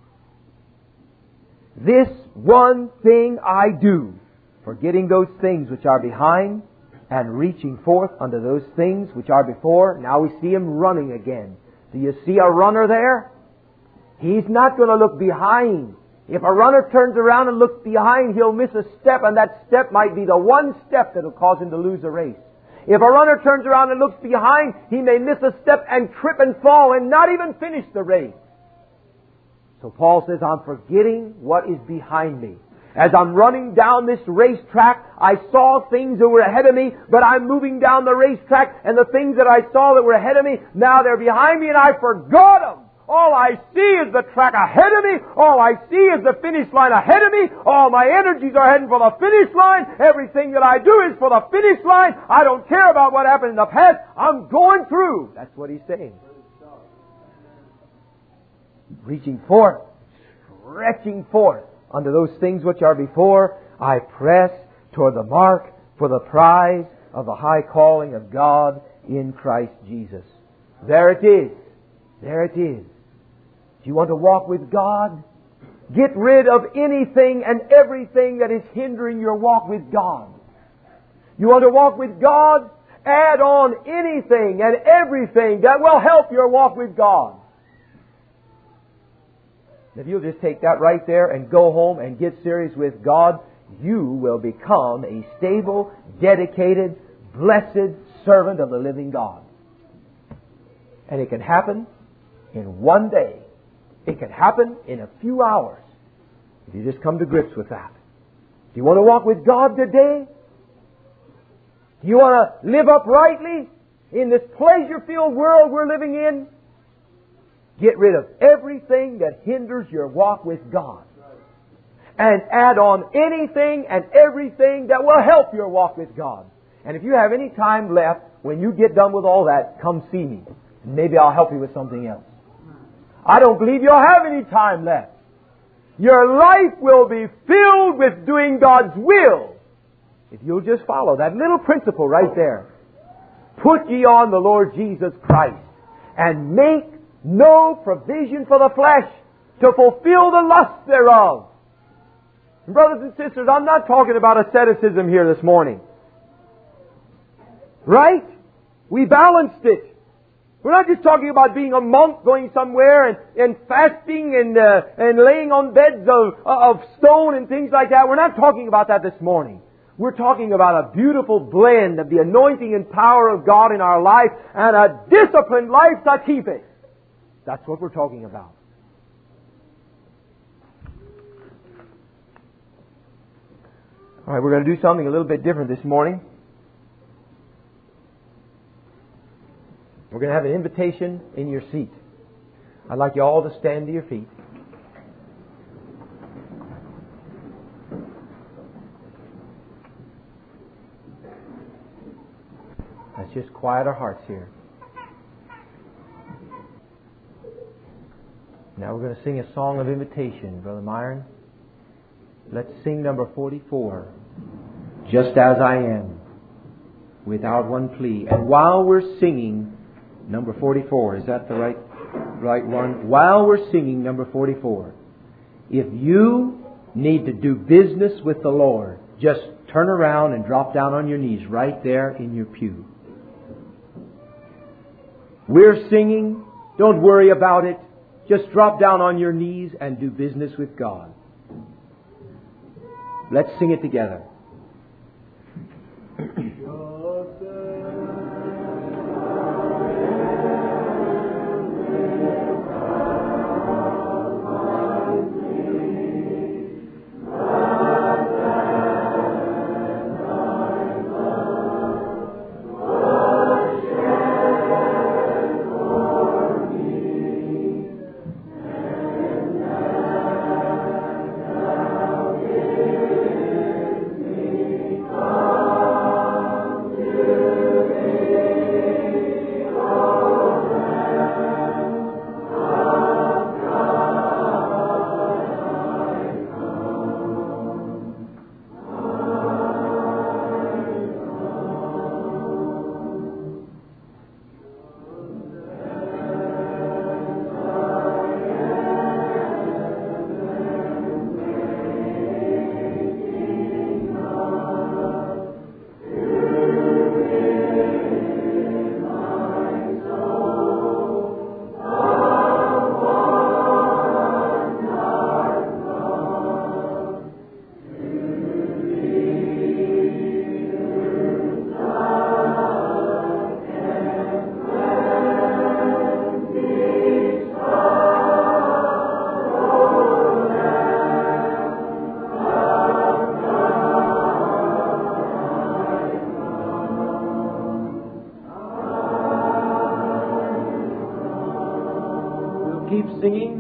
This one thing I do, forgetting those things which are behind, and reaching forth unto those things which are before. Now we see him running again. Do you see a runner there? He's not going to look behind. If a runner turns around and looks behind, he'll miss a step, and that step might be the one step that will cause him to lose a race. If a runner turns around and looks behind, he may miss a step and trip and fall and not even finish the race. So Paul says, I'm forgetting what is behind me. As I'm running down this racetrack, I saw things that were ahead of me, but I'm moving down the racetrack, and the things that I saw that were ahead of me, now they're behind me and I forgot them. All I see is the track ahead of me. All I see is the finish line ahead of me. All my energies are heading for the finish line. Everything that I do is for the finish line. I don't care about what happened in the past. I'm going through. That's what he's saying. Reaching forth, stretching forth unto those things which are before, I press toward the mark for the prize of the high calling of God in Christ Jesus. There it is. There it is. Do you want to walk with God? Get rid of anything and everything that is hindering your walk with God. You want to walk with God? Add on anything and everything that will help your walk with God. If you'll just take that right there and go home and get serious with God, you will become a stable, dedicated, blessed servant of the living God. And it can happen in one day. It can happen in a few hours. If you just come to grips with that. Do you want to walk with God today? Do you want to live uprightly in this pleasure-filled world we're living in? Get rid of everything that hinders your walk with God. And add on anything and everything that will help your walk with God. And if you have any time left, when you get done with all that, come see me. Maybe I'll help you with something else. I don't believe you'll have any time left. Your life will be filled with doing God's will if you'll just follow that little principle right there. Put ye on the Lord Jesus Christ and make no provision for the flesh to fulfill the lust thereof. And brothers and sisters, I'm not talking about asceticism here this morning. Right? We balanced it. We're not just talking about being a monk going somewhere and, and fasting and, uh, and laying on beds of, of stone and things like that. We're not talking about that this morning. We're talking about a beautiful blend of the anointing and power of God in our life and a disciplined life to keep it. That's what we're talking about. All right, we're going to do something a little bit different this morning. We're going to have an invitation in your seat. I'd like you all to stand to your feet. Let's just quiet our hearts here. Now we're going to sing a song of invitation, Brother Myron. Let's sing number forty-four. Just as I am, without one plea. And while we're singing number forty-four, is that the right, right one? While we're singing number forty-four, if you need to do business with the Lord, just turn around and drop down on your knees right there in your pew. We're singing. Don't worry about it. Just drop down on your knees and do business with God. Let's sing it together. Keep singing.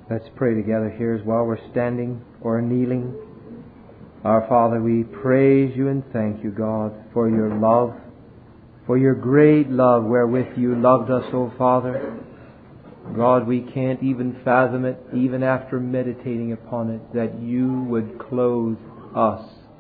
Let's pray together here as while we're standing or kneeling. Our Father, we praise you and thank you, God, for your love, for your great love wherewith you loved us, O Father. God, we can't even fathom it, even after meditating upon it, that you would clothe us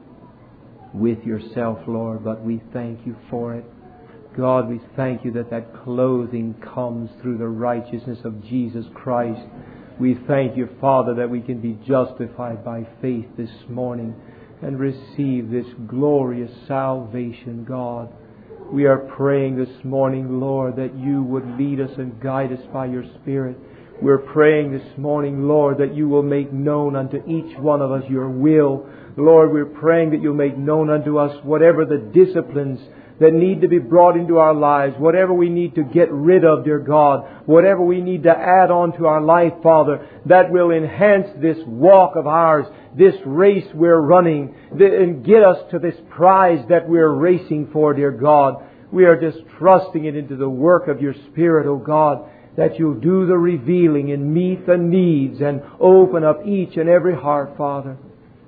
with yourself, Lord, but we thank you for it. God, we thank you that that clothing comes through the righteousness of Jesus Christ. We thank you, Father, that we can be justified by faith this morning and receive this glorious salvation, God. We are praying this morning, Lord, that you would lead us and guide us by your Spirit. We're praying this morning, Lord, that you will make known unto each one of us your will. Lord, we're praying that you'll make known unto us whatever the disciplines that need to be brought into our lives, whatever we need to get rid of, dear God, whatever we need to add on to our life, Father, that will enhance this walk of ours, this race we're running, and get us to this prize that we're racing for, dear God. We are just trusting it into the work of your Spirit, O God, that you'll do the revealing and meet the needs and open up each and every heart, Father.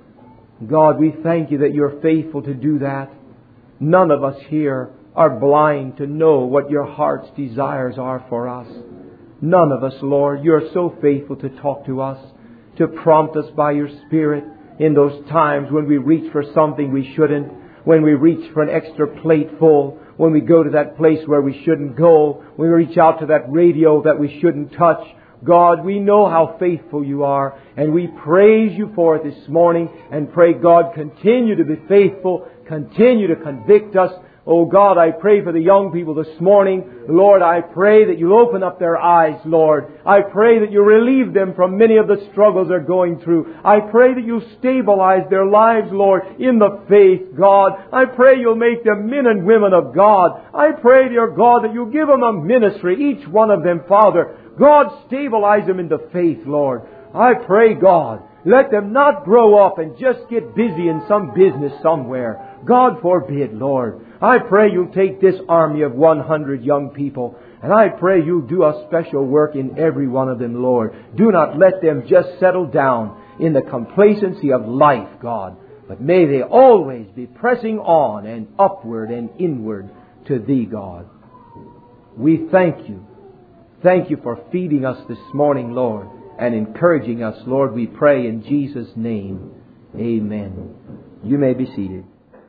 God, we thank you that you're faithful to do that. None of us here are blind to know what your heart's desires are for us. None of us, Lord. You're so faithful to talk to us, to prompt us by your Spirit in those times when we reach for something we shouldn't, when we reach for an extra plate full, when we go to that place where we shouldn't go, when we reach out to that radio that we shouldn't touch. God, we know how faithful you are, and we praise you for it this morning, and pray, God, continue to be faithful, continue to convict us. Oh God, I pray for the young people this morning. Lord, I pray that you open up their eyes, Lord. I pray that you relieve them from many of the struggles they're going through. I pray that you stabilize their lives, Lord, in the faith, God. I pray you'll make them men and women of God. I pray, dear God, that you'll give them a ministry, each one of them, Father. God, stabilize them in the faith, Lord. I pray, God, let them not grow up and just get busy in some business somewhere. God forbid, Lord. I pray you'll take this army of one hundred young people, and I pray you'll do a special work in every one of them, Lord. Do not let them just settle down in the complacency of life, God, but may they always be pressing on and upward and inward to Thee, God. We thank you. Thank you for feeding us this morning, Lord, and encouraging us, Lord, we pray in Jesus' name. Amen. You may be seated.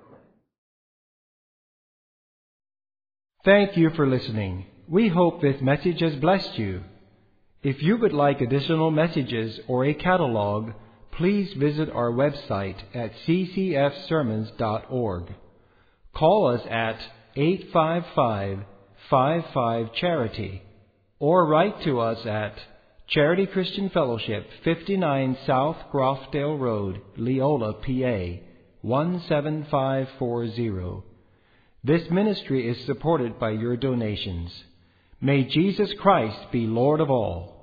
Thank you for listening. We hope this message has blessed you. If you would like additional messages or a catalog, please visit our website at c c f sermons dot org. Call us at eight five five, five five, charity or write to us at Charity Christian Fellowship, fifty-nine South Groffdale Road, Leola, P A, one seven five four zero. This ministry is supported by your donations. May Jesus Christ be Lord of all.